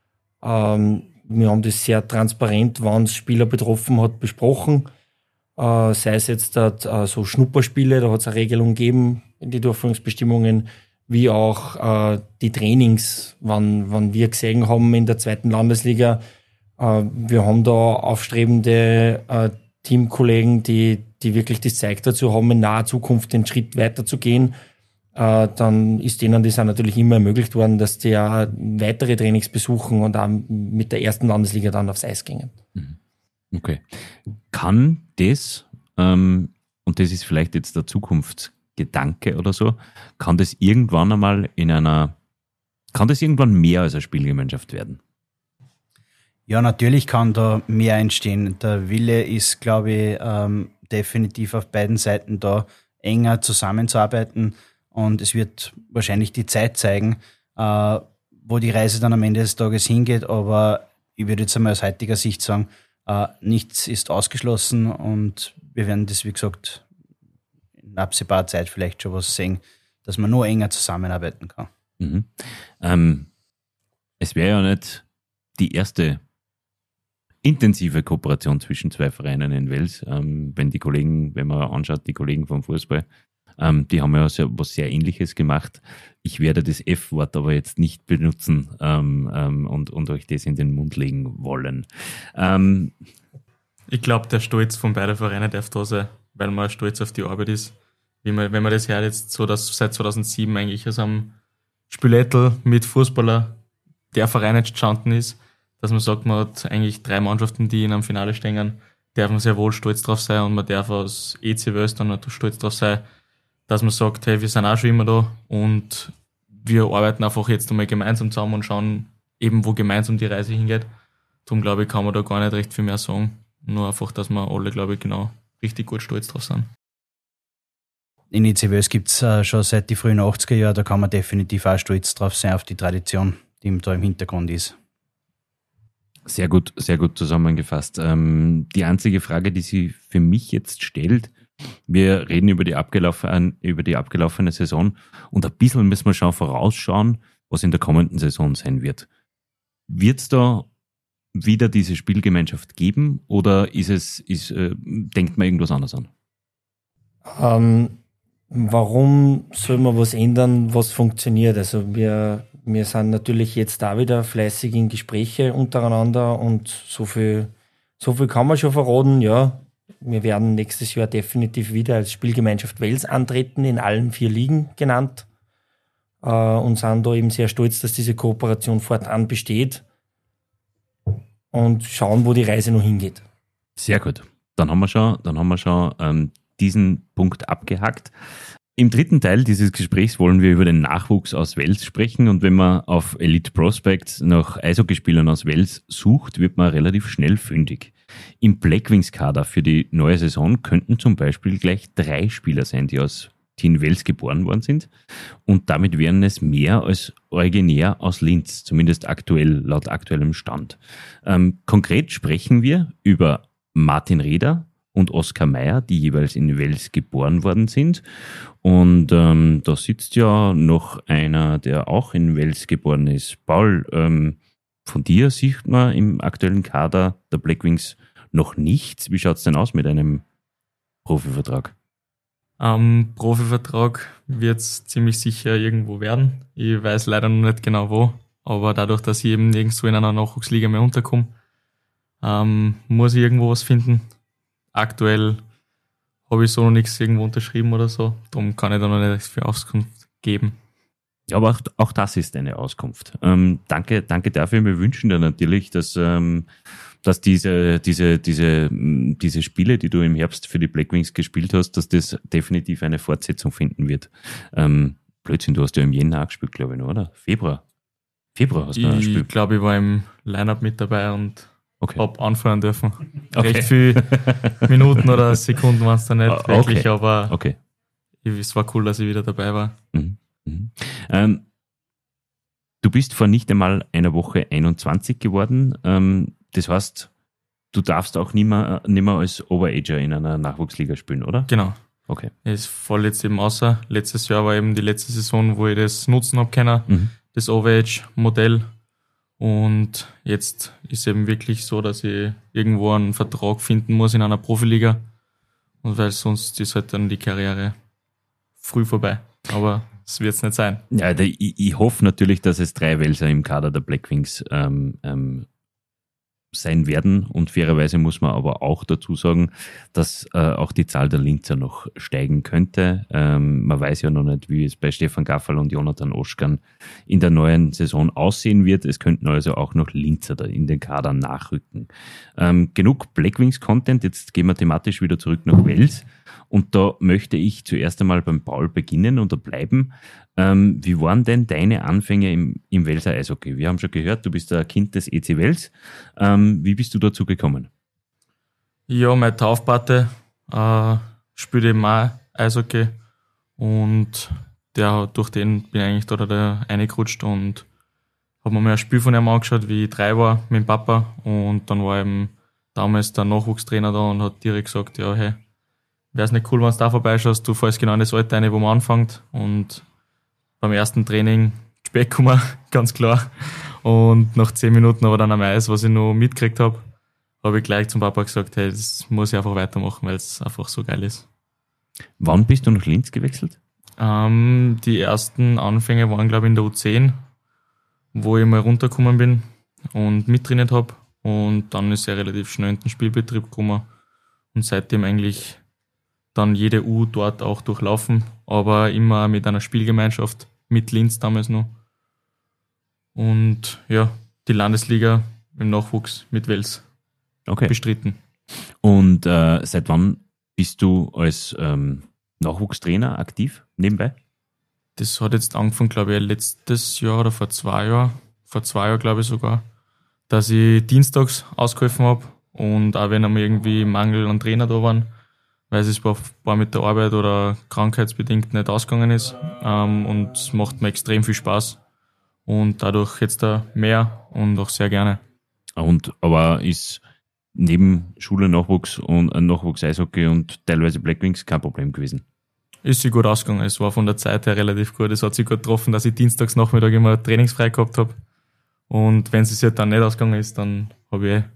Ähm, wir haben das sehr transparent, wann es Spieler betroffen hat, besprochen. Äh, sei es jetzt dat, äh, so Schnupperspiele, da hat es eine Regelung gegeben in die Durchführungsbestimmungen, wie auch äh, die Trainings, wann, wann wir gesehen haben in der zweiten Landesliga. Äh, wir haben da aufstrebende äh, Teamkollegen, die, die wirklich das Zeug dazu haben, in naher Zukunft den Schritt weiter zu gehen. Äh, dann ist denen das auch natürlich immer ermöglicht worden, dass die auch weitere Trainings besuchen und auch mit der ersten Landesliga dann aufs Eis gingen. Okay. Kann das, ähm, und das ist vielleicht jetzt der Zukunftsgedanke oder so, kann das irgendwann einmal in einer, kann das irgendwann mehr als eine Spielgemeinschaft werden? Ja, natürlich kann da mehr entstehen. Der Wille ist, glaube ich, ähm, definitiv auf beiden Seiten da, enger zusammenzuarbeiten. Und es wird wahrscheinlich die Zeit zeigen, äh, wo die Reise dann am Ende des Tages hingeht. Aber ich würde jetzt einmal aus heutiger Sicht sagen, äh, nichts ist ausgeschlossen und wir werden das, wie gesagt, in absehbarer Zeit vielleicht schon was sehen, dass man nur enger zusammenarbeiten kann. Mhm. Ähm, es wäre ja nicht die erste intensive Kooperation zwischen zwei Vereinen in Wels. Ähm, wenn die Kollegen, wenn man anschaut, die Kollegen vom Fußball, ähm, die haben ja sehr, was sehr Ähnliches gemacht. Ich werde das F-Wort aber jetzt nicht benutzen ähm, ähm, und, und euch das in den Mund legen wollen. Ähm, Ich glaube, der Stolz von beiden Vereinen darf da sein, weil man stolz auf die Arbeit ist. Wie man, wenn man das hört, jetzt so, dass seit zweitausendsieben eigentlich aus einem Spülettel mit Fußballer der Verein entstanden ist, dass man sagt, man hat eigentlich drei Mannschaften, die in einem Finale stehen, darf man sehr wohl stolz drauf sein und man darf aus E C Wels dann auch stolz drauf sein, dass man sagt, hey, wir sind auch schon immer da und wir arbeiten einfach jetzt einmal gemeinsam zusammen und schauen, eben wo gemeinsam die Reise hingeht. Darum glaube ich, kann man da gar nicht recht viel mehr sagen. Nur einfach, dass wir alle, glaube ich, genau richtig gut stolz drauf sind. In I C Wels gibt es äh, schon seit die frühen achtziger Jahren, da kann man definitiv auch stolz drauf sein, auf die Tradition, die da im Hintergrund ist. Sehr gut, sehr gut zusammengefasst. Ähm, die einzige Frage, die sie für mich jetzt stellt, wir reden über die, abgelaufen, über die abgelaufene Saison und ein bisschen müssen wir schon vorausschauen, was in der kommenden Saison sein wird. Wird es da wieder diese Spielgemeinschaft geben oder ist es, ist, äh, denkt man irgendwas anderes an? Ähm, warum soll man was ändern, was funktioniert? Also wir, wir sind natürlich jetzt da wieder fleißig in Gespräche untereinander und so viel, so viel kann man schon verraten, ja. Wir werden nächstes Jahr definitiv wieder als Spielgemeinschaft Wels antreten, in allen vier Ligen genannt, äh, und sind da eben sehr stolz, dass diese Kooperation fortan besteht und schauen, wo die Reise noch hingeht. Sehr gut. Dann haben wir schon, dann haben wir schon ähm, diesen Punkt abgehakt. Im dritten Teil dieses Gesprächs wollen wir über den Nachwuchs aus Wels sprechen und wenn man auf Elite Prospects nach Eishockeyspielern aus Wels sucht, wird man relativ schnell fündig. Im Blackwings-Kader für die neue Saison könnten zum Beispiel gleich drei Spieler sein, die aus die in Wels geboren worden sind und damit wären es mehr als originär aus Linz, zumindest aktuell, laut aktuellem Stand. Ähm, konkret sprechen wir über Martin Reder und Oskar Meyer, die jeweils in Wels geboren worden sind. Und ähm, da sitzt ja noch einer, der auch in Wels geboren ist. Paul, ähm, von dir sieht man im aktuellen Kader der Blackwings noch nichts. Wie schaut es denn aus mit einem Profivertrag? Am Profivertrag wird es ziemlich sicher irgendwo werden. Ich weiß leider noch nicht genau wo, aber dadurch, dass ich eben nirgendwo in einer Nachwuchsliga mehr unterkomme, ähm, muss ich irgendwo was finden. Aktuell habe ich so noch nichts irgendwo unterschrieben oder so, darum kann ich da noch nicht viel Auskunft geben. Ja, aber auch, auch das ist eine Auskunft. Ähm, danke, danke dafür. Wir wünschen dir natürlich, dass, ähm, dass diese, diese, diese, diese Spiele, die du im Herbst für die Blackwings gespielt hast, dass das definitiv eine Fortsetzung finden wird. Ähm, Blödsinn, du hast ja im Jänner auch gespielt, glaube ich, noch, oder? Februar. Februar hast du noch gespielt. Ich glaube, ich war im Line-Up mit dabei und okay. habe anfangen dürfen. Okay. Recht viele Minuten oder Sekunden waren es da nicht okay. wirklich, aber okay. es war cool, dass ich wieder dabei war. Mhm. Mhm. Ähm, du bist vor nicht einmal einer Woche einundzwanzig geworden. Ähm, das heißt, du darfst auch nicht mehr, nicht mehr als Overager in einer Nachwuchsliga spielen, oder? Genau. Okay. Es fällt jetzt eben außer. Letztes Jahr war eben die letzte Saison, wo ich das nutzen habe können, Mhm. das Overage-Modell. Und jetzt ist eben wirklich so, dass ich irgendwo einen Vertrag finden muss in einer Profiliga. Und weil sonst ist halt dann die Karriere früh vorbei. Aber das wird es nicht sein. Ja, der, ich, ich hoffe natürlich, dass es drei Welser im Kader der Blackwings ähm, ähm, sein werden. Und fairerweise muss man aber auch dazu sagen, dass äh, auch die Zahl der Linzer noch steigen könnte. Ähm, man weiß ja noch nicht, wie es bei Stefan Gaffal und Jonathan Oschkan in der neuen Saison aussehen wird. Es könnten also auch noch Linzer da in den Kader nachrücken. Ähm, genug Blackwings-Content. Jetzt gehen wir thematisch wieder zurück nach Wels. Und da möchte ich zuerst einmal beim Paul beginnen oder bleiben. Ähm, wie waren denn deine Anfänge im, im Welser Eishockey? Wir haben schon gehört, du bist ein Kind des E C Wels. Ähm, wie bist du dazu gekommen? Ja, mein Taufpate äh, spielt eben auch Eishockey und der, durch den bin ich eigentlich da, da reingerutscht und habe mir mal ein Spiel von ihm angeschaut, wie ich drei war mit dem Papa und dann war eben damals der Nachwuchstrainer da und hat direkt gesagt, ja, hey, wäre es nicht cool, wenn du da vorbeischaust, du fällst genau in das Alter rein, wo man anfängt und beim ersten Training spät gekommen, ganz klar. Und nach zehn Minuten aber dann am Eis, was ich noch mitgekriegt habe, habe ich gleich zum Papa gesagt, hey, das muss ich einfach weitermachen, weil es einfach so geil ist. Wann bist du nach Linz gewechselt? Ähm, die ersten Anfänge waren, glaube ich, in der U zehn, wo ich mal runtergekommen bin und mittrainiert habe. Und dann ist er relativ schnell in den Spielbetrieb gekommen und seitdem eigentlich dann jede U dort auch durchlaufen, aber immer mit einer Spielgemeinschaft mit Linz damals noch. Und ja, die Landesliga im Nachwuchs mit Wels okay. bestritten. Und äh, seit wann bist du als ähm, Nachwuchstrainer aktiv nebenbei? Das hat jetzt angefangen, glaube ich, letztes Jahr oder vor zwei Jahren. vor zwei Jahren glaube ich sogar, dass ich dienstags ausgeholfen habe und auch wenn einmal irgendwie Mangel an Trainer da waren, weil es war mit der Arbeit oder krankheitsbedingt nicht ausgegangen ist. Ähm, und es macht mir extrem viel Spaß und dadurch jetzt da mehr und auch sehr gerne. Und aber ist neben Schule, Nachwuchs und äh, Nachwuchs Eishockey und teilweise Blackwings kein Problem gewesen? Ist sich gut ausgegangen. Es war von der Zeit her relativ gut. Es hat sich gut getroffen, dass ich dienstags Nachmittag immer trainingsfrei gehabt habe. Und wenn es sich dann nicht ausgegangen ist, dann habe ich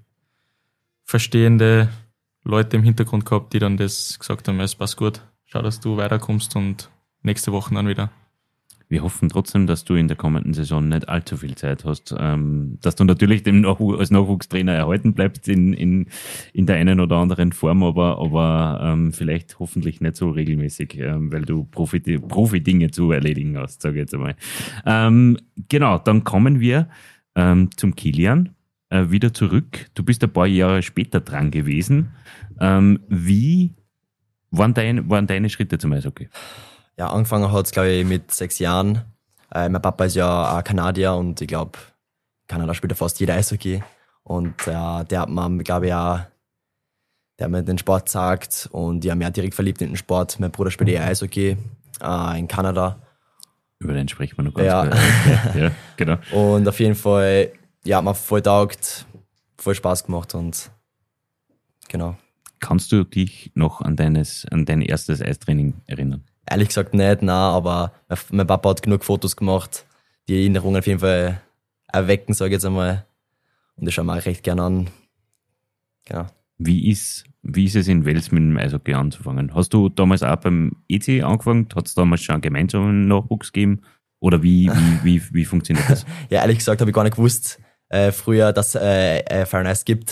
verstehende Leute im Hintergrund gehabt, die dann das gesagt haben, es passt gut, schau, dass du weiterkommst und nächste Woche dann wieder. Wir hoffen trotzdem, dass du in der kommenden Saison nicht allzu viel Zeit hast, ähm, dass du natürlich dem Nachw- als Nachwuchstrainer erhalten bleibst in, in, in der einen oder anderen Form, aber, aber ähm, vielleicht hoffentlich nicht so regelmäßig, ähm, weil du Profi, Profi-Dinge zu erledigen hast, sage ich jetzt einmal. Ähm, genau, dann kommen wir ähm, zum Kilian äh, wieder zurück. Du bist ein paar Jahre später dran gewesen. Ähm, wie waren, dein, waren deine Schritte zum Eishockey? Ja, angefangen hat es, glaube ich, mit sechs Jahren. Äh, mein Papa ist ja auch Kanadier und ich glaube, Kanada spielt ja fast jeder Eishockey. Und äh, der hat mir, glaube ich, auch der hat mir den Sport gezeigt und ich habe mich auch direkt verliebt in den Sport. Mein Bruder spielt eher Eishockey äh, in Kanada. Über den sprechen wir noch ganz Ja. kurz. Ja, genau. Und auf jeden Fall, ja, hat mir voll taugt, voll Spaß gemacht und genau. Kannst du dich noch an, deines, an dein erstes Eistraining erinnern? Ehrlich gesagt nicht, nein, aber mein Papa hat genug Fotos gemacht, die Erinnerungen auf jeden Fall erwecken, sage ich jetzt einmal. Und das schauen wir auch recht gerne an. Genau. Wie ist, wie ist es in Wels mit dem Eishockey anzufangen? Hast du damals auch beim E C angefangen? Hat es damals schon einen gemeinsamen Nachwuchs gegeben? Oder wie, wie, wie, wie funktioniert das? Ja, ehrlich gesagt habe ich gar nicht gewusst, äh, früher, dass es äh, äh, Fire and Ice gibt.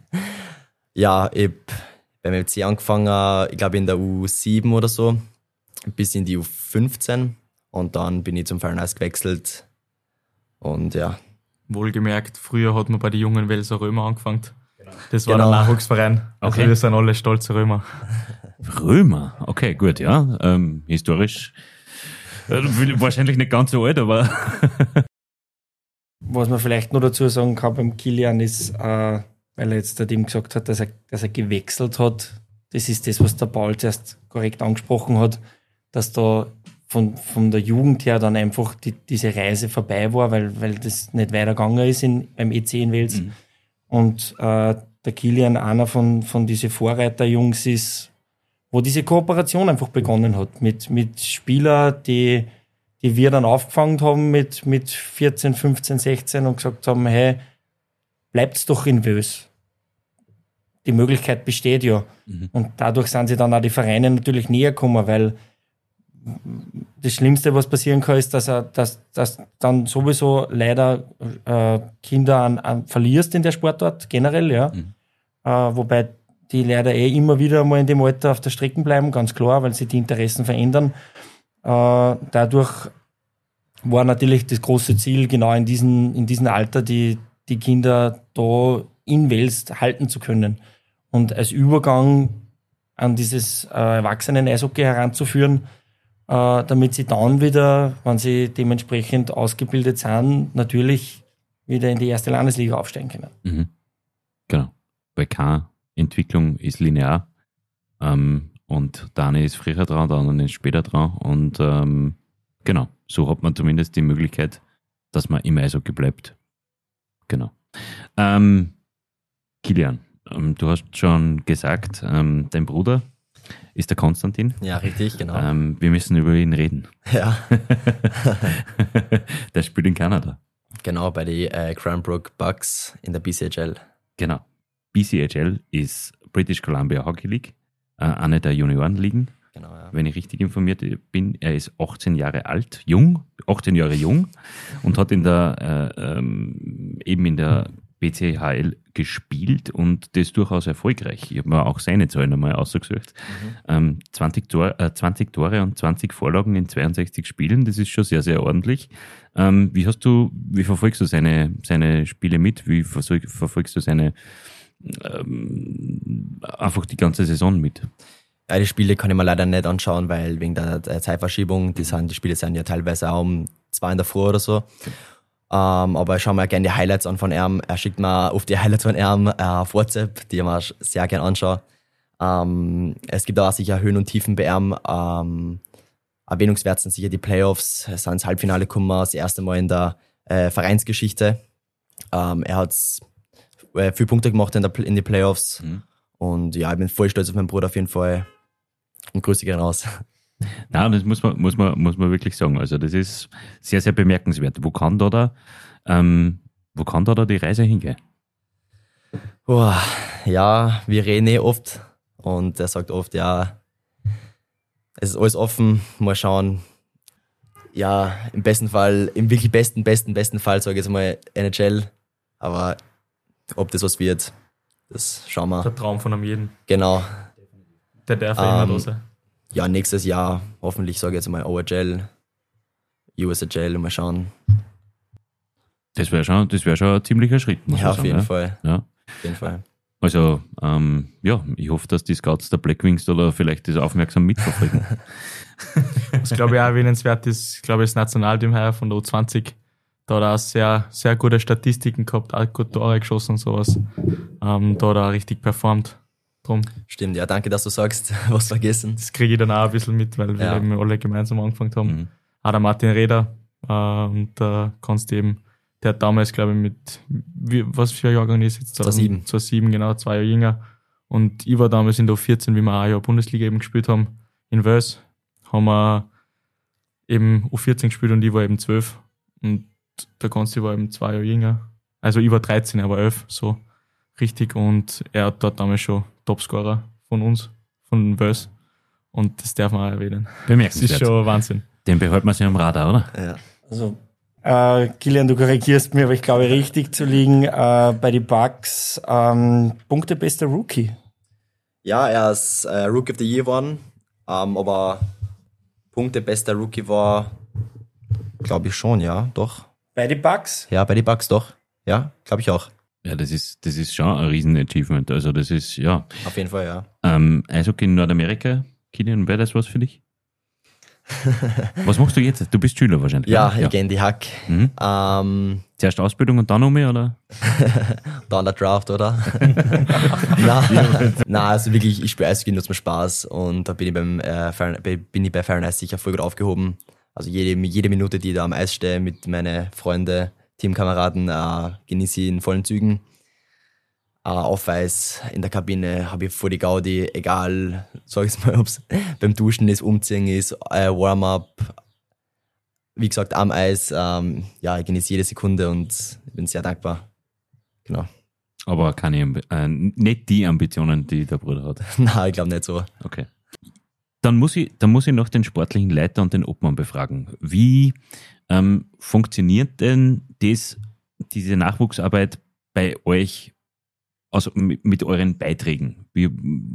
Ja, ich habe beim F C angefangen, ich glaube in der U sieben oder so, bis in die U fünfzehn und dann bin ich zum Fire and Ice gewechselt und ja. Wohlgemerkt, früher hat man bei den jungen Welser Römer angefangen. Das war Genau. der Nachwuchsverein. Also Okay. wir sind alle stolze Römer. Römer, okay, gut, ja. Ähm, historisch äh, wahrscheinlich nicht ganz so alt, aber Was man vielleicht noch dazu sagen kann beim Kilian ist, äh, weil er jetzt dem gesagt hat, dass er, dass er gewechselt hat. Das ist das, was der Paul zuerst korrekt angesprochen hat, dass da von, von der Jugend her dann einfach die, diese Reise vorbei war, weil, weil das nicht weitergegangen ist in, beim E C in Wels. Mhm. Und äh, der Kilian einer von, von diesen Vorreiterjungs ist, wo diese Kooperation einfach begonnen hat mit, mit Spielern, die, die wir dann aufgefangen haben mit, mit vierzehn, fünfzehn, sechzehn und gesagt haben, hey, bleibt's doch in Wels. Die Möglichkeit besteht ja. Mhm. Und dadurch sind sie dann auch die Vereine natürlich näher gekommen, weil das Schlimmste, was passieren kann, ist, dass er, dass, dass dann sowieso leider äh, Kinder an, an verlierst in der Sportart, generell, ja. Mhm. Äh, wobei die leider eh immer wieder mal in dem Alter auf der Strecke bleiben, ganz klar, weil sich die Interessen verändern. Äh, dadurch war natürlich das große Ziel, genau in diesem in diesem Alter die, die Kinder da in Wels halten zu können. Und als Übergang an dieses äh, Erwachsenen-Eishockey heranzuführen, äh, damit sie dann wieder, wenn sie dementsprechend ausgebildet sind, natürlich wieder in die erste Landesliga aufsteigen können. Mhm. Genau. Weil keine Entwicklung ist linear. Ähm, und der eine ist früher dran, der andere ist später dran. Und ähm, genau, so hat man zumindest die Möglichkeit, dass man im Eishockey bleibt. Genau. Ähm, Kilian, ähm, du hast schon gesagt, ähm, dein Bruder ist der Konstantin. Ja, richtig, genau. Ähm, wir müssen über ihn reden. Ja, Der spielt in Kanada. genau, bei den äh, Cranbrook Bucks in der B C H L. Genau. B C H L ist British Columbia Hockey League, äh, eine der Juniorenligen, Genau, ja. wenn ich richtig informiert bin. Er ist achtzehn Jahre alt, jung, achtzehn Jahre jung und hat in der, äh, ähm, eben in der B C H L gespielt und das durchaus erfolgreich. Ich habe mir auch seine Zahlen einmal ausgesucht. Mhm. Ähm, zwanzig, Tor, äh, zwanzig Tore und zwanzig Vorlagen in zweiundsechzig Spielen, das ist schon sehr, sehr ordentlich. Ähm, wie hast du, wie verfolgst du seine, seine Spiele mit? Wie verfolg, verfolgst du seine, ähm, einfach die ganze Saison mit? Ja, die Spiele kann ich mir leider nicht anschauen, weil wegen der, der Zeitverschiebung, die, sind, die Spiele sind ja teilweise auch um zwei in der Früh oder so. Ähm, aber ich schaue mir gerne die Highlights an von ihm. Er schickt mir oft die Highlights von ihm äh, auf WhatsApp, die ich mir sehr gerne anschaue. Ähm, es gibt auch sicher Höhen und Tiefen bei ihm. Ähm, erwähnungswert sind sicher die Playoffs. Er ist ins Halbfinale gekommen, das erste Mal in der äh, Vereinsgeschichte. Ähm, er hat äh, viele Punkte gemacht in, der, in die Playoffs. Mhm. Und ja, ich bin voll stolz auf meinen Bruder auf jeden Fall. Und Grüße gehen raus. Nein, das muss man, muss man, muss man wirklich sagen. Also das ist sehr, sehr bemerkenswert. Wo kann da da, ähm, wo kann da, da die Reise hingehen? Oh, ja, wir reden eh oft und er sagt oft, ja, es ist alles offen, mal schauen. Ja, im besten Fall, im wirklich besten, besten, besten Fall sage ich jetzt mal N H L, aber ob das was wird, das schauen wir. Der Traum von einem jeden. Genau. Der darf ja ähm, immer da sein. Ja, nächstes Jahr hoffentlich sage ich jetzt mal O H L, U S H L und mal schauen. Das wäre schon, das wäre schon ein ziemlicher Schritt. Muss ja, man auf sagen, jeden ja. Fall. Ja. Auf jeden Fall. Also, ähm, ja, ich hoffe, dass die Scouts der Blackwings oder vielleicht das aufmerksam mitverfolgen. Was glaube ich auch erwähnenswert ist, glaube ich, das Nationalteam heuer von der U zwanzig. Da hat er auch sehr, sehr gute Statistiken gehabt, auch gut Tore geschossen und sowas. Ähm, da hat er auch richtig performt. Drum. Stimmt, ja, danke, dass du sagst, was vergessen. Das kriege ich dann auch ein bisschen mit, weil wir ja. eben alle gemeinsam angefangen haben. Mhm. Auch der Martin Reder, äh, und da äh, kannst du eben, der hat damals, glaube ich, mit, wie, was für ein Jahrgang ist jetzt? zweitausendsieben. zweitausendsieben, genau, zwei Jahre jünger. Und ich war damals in der U vierzehn, wie wir auch ein Jahr Bundesliga eben gespielt haben, in Wels, haben wir eben U vierzehn gespielt und ich war eben zwölf. Und der Konsti war eben zwei Jahre jünger. Also ich war dreizehn, er war elf, so richtig. Und er hat dort damals schon Topscorer von uns, von Wels. Und das darf man auch erwähnen. Bemerkenswert. Das ist schon Wahnsinn. Den behalten wir sich am Radar, oder? Ja. Also, äh, Kilian, du korrigierst mir, aber ich glaube, richtig zu liegen, äh, bei den Bucks, ähm, Punkte bester Rookie. Ja, er ist äh, Rookie of the Year geworden, ähm, aber Punkte bester Rookie war, glaube ich schon, ja, doch. Bei den Bucks? Ja, bei den Bucks doch. Ja, glaube ich auch. Ja, das ist, das ist schon ein Riesen-Achievement. Also das ist, ja. Auf jeden Fall, ja. Ähm, Eishockey in Nordamerika, Kilian, wäre das was für dich? Was machst du jetzt? Du bist Schüler wahrscheinlich. Ja, oder? ich gehe in die Hack. Mhm. Ähm, Zuerst Ausbildung und dann noch mehr, oder? dann der Draft, oder? Nein, Nein, also wirklich, ich spiele Eishockey nur zum Spaß und da bin ich, beim, äh, Fern, bin ich bei Fahrenheit sicher voll gut aufgehoben. Also jede, jede Minute, die ich da am Eis stehe mit meinen Freunden, Teamkameraden, äh, genieße ich in vollen Zügen. Äh, auf Eis, in der Kabine habe ich voll die Gaudi, egal, sag ich mal, ob es beim Duschen ist, Umziehen ist, äh, Warm-up. Wie gesagt, am Eis, ähm, ja, ich genieße jede Sekunde und bin sehr dankbar. Genau. Aber keine, Ambi- äh, nicht die Ambitionen, die der Bruder hat. Nein, ich glaube nicht so. Okay. Dann muss ich, dann muss ich noch den sportlichen Leiter und den Obmann befragen. Wie ähm, funktioniert denn das, diese Nachwuchsarbeit bei euch, also mit, mit euren Beiträgen? Wie,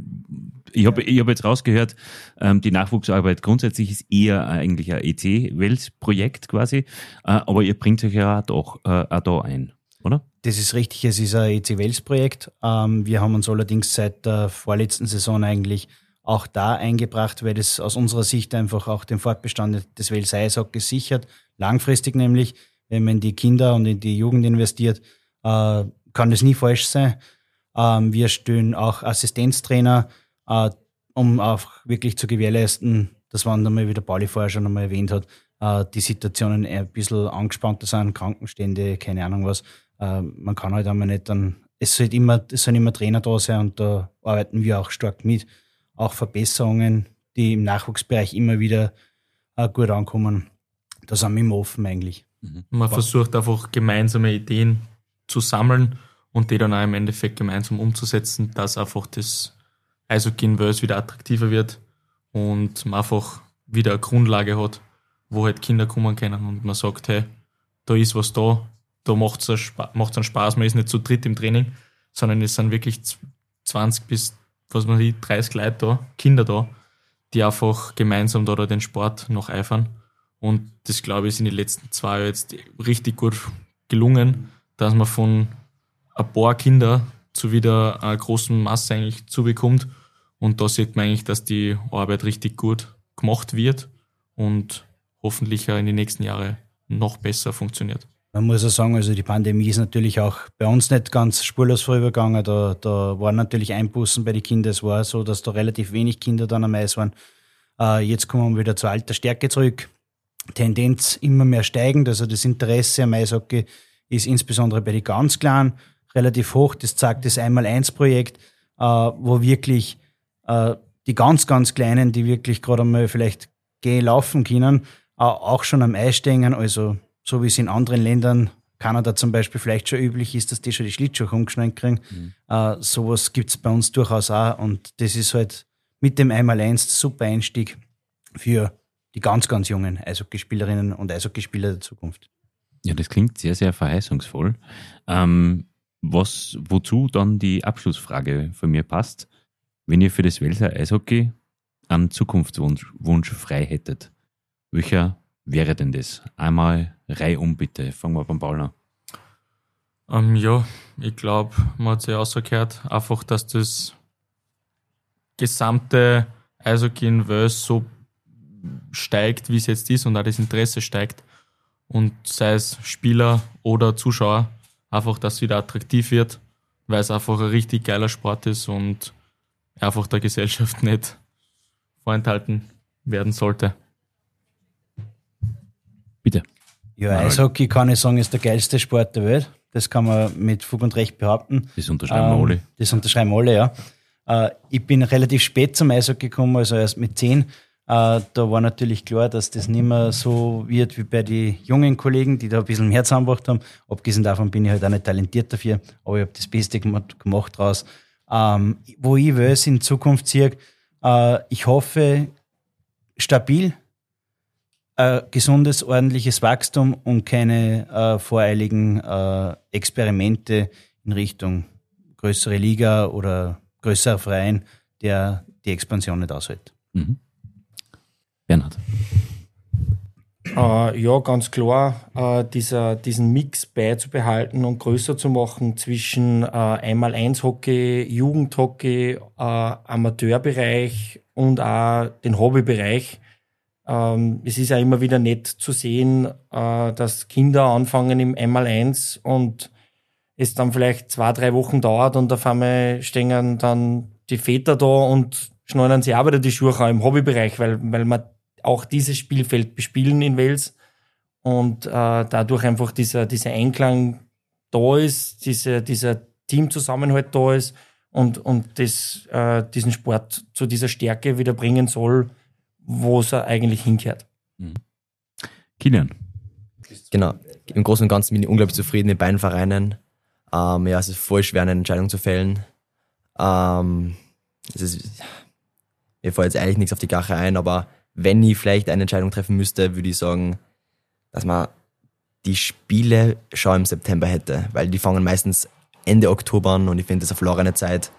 ich habe ich hab jetzt rausgehört, ähm, die Nachwuchsarbeit grundsätzlich ist eher eigentlich ein E C-Wels-Projekt quasi, äh, aber ihr bringt euch ja auch, äh, auch da ein, oder? Das ist richtig, es ist ein E C Wels-Projekt. Ähm, wir haben uns allerdings seit der vorletzten Saison eigentlich auch da eingebracht, weil das aus unserer Sicht einfach auch den Fortbestand des Wels Eishockeys sichert. Langfristig nämlich, wenn man in die Kinder und in die Jugend investiert, äh, kann das nie falsch sein. Ähm, wir stellen auch Assistenztrainer, äh, um auch wirklich zu gewährleisten, dass man einmal, wie der Pauli vorher schon einmal erwähnt hat, äh, die Situationen ein bisschen angespannter sind, Krankenstände, keine Ahnung was. Äh, man kann halt einmal nicht dann, es sollte immer, es sollen immer Trainer da sein und da arbeiten wir auch stark mit. Auch Verbesserungen, die im Nachwuchsbereich immer wieder äh, gut ankommen. Da sind wir immer offen eigentlich. Mhm. Man versucht einfach gemeinsame Ideen zu sammeln und die dann auch im Endeffekt gemeinsam umzusetzen, dass einfach das Eishockey in Wels wieder attraktiver wird und man einfach wieder eine Grundlage hat, wo halt Kinder kommen können und man sagt, hey, da ist was da, da macht es einen Spaß, man ist nicht zu dritt im Training, sondern es sind wirklich zwanzig bis was man sieht, dreißig Leute da, Kinder da, die einfach gemeinsam da, da den Sport noch eifern. Und das, glaube ich, ist in den letzten zwei Jahren jetzt richtig gut gelungen, dass man von ein paar Kinder zu wieder einer großen Masse eigentlich zubekommt. Und da sieht man eigentlich, dass die Arbeit richtig gut gemacht wird und hoffentlich auch in den nächsten Jahren noch besser funktioniert. Man muss auch sagen, also die Pandemie ist natürlich auch bei uns nicht ganz spurlos vorübergegangen. Da, da waren natürlich Einbußen bei den Kindern. Es war so, dass da relativ wenig Kinder dann am Eis waren. Äh, jetzt kommen wir wieder zur alter Stärke zurück. Tendenz immer mehr steigend. Also das Interesse am Eishockey ist insbesondere bei den ganz Kleinen relativ hoch. Das zeigt das Einmal-Eins-Projekt, äh, wo wirklich äh, die ganz, ganz Kleinen, die wirklich gerade einmal vielleicht gehen, laufen können, äh, auch schon am Eis stehen. Also so wie es in anderen Ländern, Kanada zum Beispiel, vielleicht schon üblich ist, dass die schon die Schlittschuhe umgeschnallt kriegen. Mhm. Äh, sowas gibt es bei uns durchaus auch. Und das ist halt mit dem Einmal-Eins super Einstieg für die ganz, ganz jungen Eishockeyspielerinnen und Eishockeyspieler der Zukunft. Ja, das klingt sehr, sehr verheißungsvoll. Ähm, was, wozu dann die Abschlussfrage von mir passt, wenn ihr für das Welser Eishockey einen Zukunftswunsch Wunsch frei hättet, welcher wäre denn das? Einmal reihum bitte. Fangen wir beim Paul an. Ähm, ja, ich glaube, man hat sich ausgehört, einfach, dass das gesamte Eishockey in Wels so steigt, wie es jetzt ist und auch das Interesse steigt. Und sei es Spieler oder Zuschauer, einfach, dass es wieder attraktiv wird, weil es einfach ein richtig geiler Sport ist und einfach der Gesellschaft nicht vorenthalten werden sollte. Bitte. Ja, Eishockey kann ich sagen, ist der geilste Sport der Welt. Das kann man mit Fug und Recht behaupten. Das unterschreiben wir alle. Das unterschreiben alle, ja. Äh, ich bin relativ spät zum Eishockey gekommen, also erst mit zehn. Äh, da war natürlich klar, dass das nicht mehr so wird wie bei den jungen Kollegen, die da ein bisschen mehr zusammengebracht haben. Abgesehen davon bin ich halt auch nicht talentiert dafür, aber ich habe das Beste gemacht draus. Ähm, wo ich Wels in Zukunft sehe, äh, ich hoffe, stabil, äh, gesundes, ordentliches Wachstum und keine äh, voreiligen äh, Experimente in Richtung größere Liga oder größerer Verein, der die Expansion nicht aushält. Mhm. Bernhard. Äh, ja, ganz klar, äh, dieser, diesen Mix beizubehalten und größer zu machen zwischen äh, Einmal-Eins-Hockey, Jugendhockey, äh, Amateurbereich und auch den Hobbybereich. Ähm, es ist ja immer wieder nett zu sehen, äh, dass Kinder anfangen im Einmal-Eins und es dann vielleicht zwei, drei Wochen dauert und auf einmal stehen dann die Väter da und schneiden sie auch wieder die Schuhe an im Hobbybereich, weil, weil man auch dieses Spielfeld bespielen in Wels und äh, dadurch einfach dieser, dieser Einklang da ist, diese, dieser Teamzusammenhalt da ist und, und das, äh, diesen Sport zu dieser Stärke wieder bringen soll, wo es eigentlich hinkehrt. Mhm. Kilian. Genau. Im Großen und Ganzen bin ich unglaublich zufrieden mit beiden Vereinen. Ähm, ja, es ist voll schwer, eine Entscheidung zu fällen. Ähm, es ist, mir fällt jetzt eigentlich nichts auf die Gache ein, aber wenn ich vielleicht eine Entscheidung treffen müsste, würde ich sagen, dass man die Spiele schon im September hätte, weil die fangen meistens Ende Oktober an und ich finde das eine verlorene Zeit.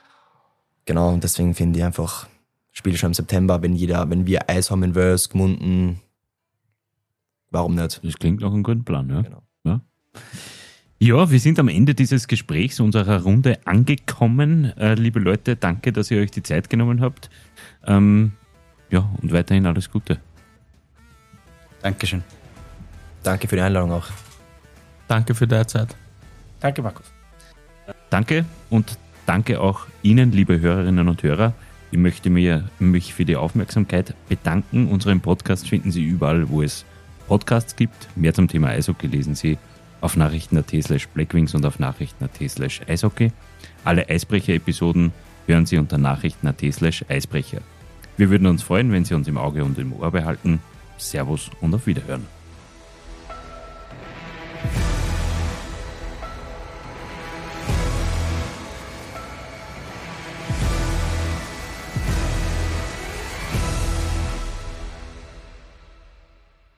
Genau, und deswegen finde ich einfach Spiele schon im September, wenn jeder, wenn wir Eis haben in Wels, Gmunden, warum nicht? Das klingt nach einem guten Plan, ja. Genau. Ja. Ja, wir sind am Ende dieses Gesprächs unserer Runde angekommen. Äh, liebe Leute, danke, dass ihr euch die Zeit genommen habt. Ähm, ja, und weiterhin alles Gute. Dankeschön. Danke für die Einladung auch. Danke für deine Zeit. Danke, Markus. Danke und danke auch Ihnen, liebe Hörerinnen und Hörer. Ich möchte mir, mich für die Aufmerksamkeit bedanken. Unseren Podcast finden Sie überall, wo es Podcasts gibt. Mehr zum Thema Eishockey lesen Sie auf nachrichten.at slash blackwings und auf nachrichten.at slash eishockey. Alle Eisbrecher-Episoden hören Sie unter nachrichten.at slash eisbrecher. Wir würden uns freuen, wenn Sie uns im Auge und im Ohr behalten. Servus und auf Wiederhören.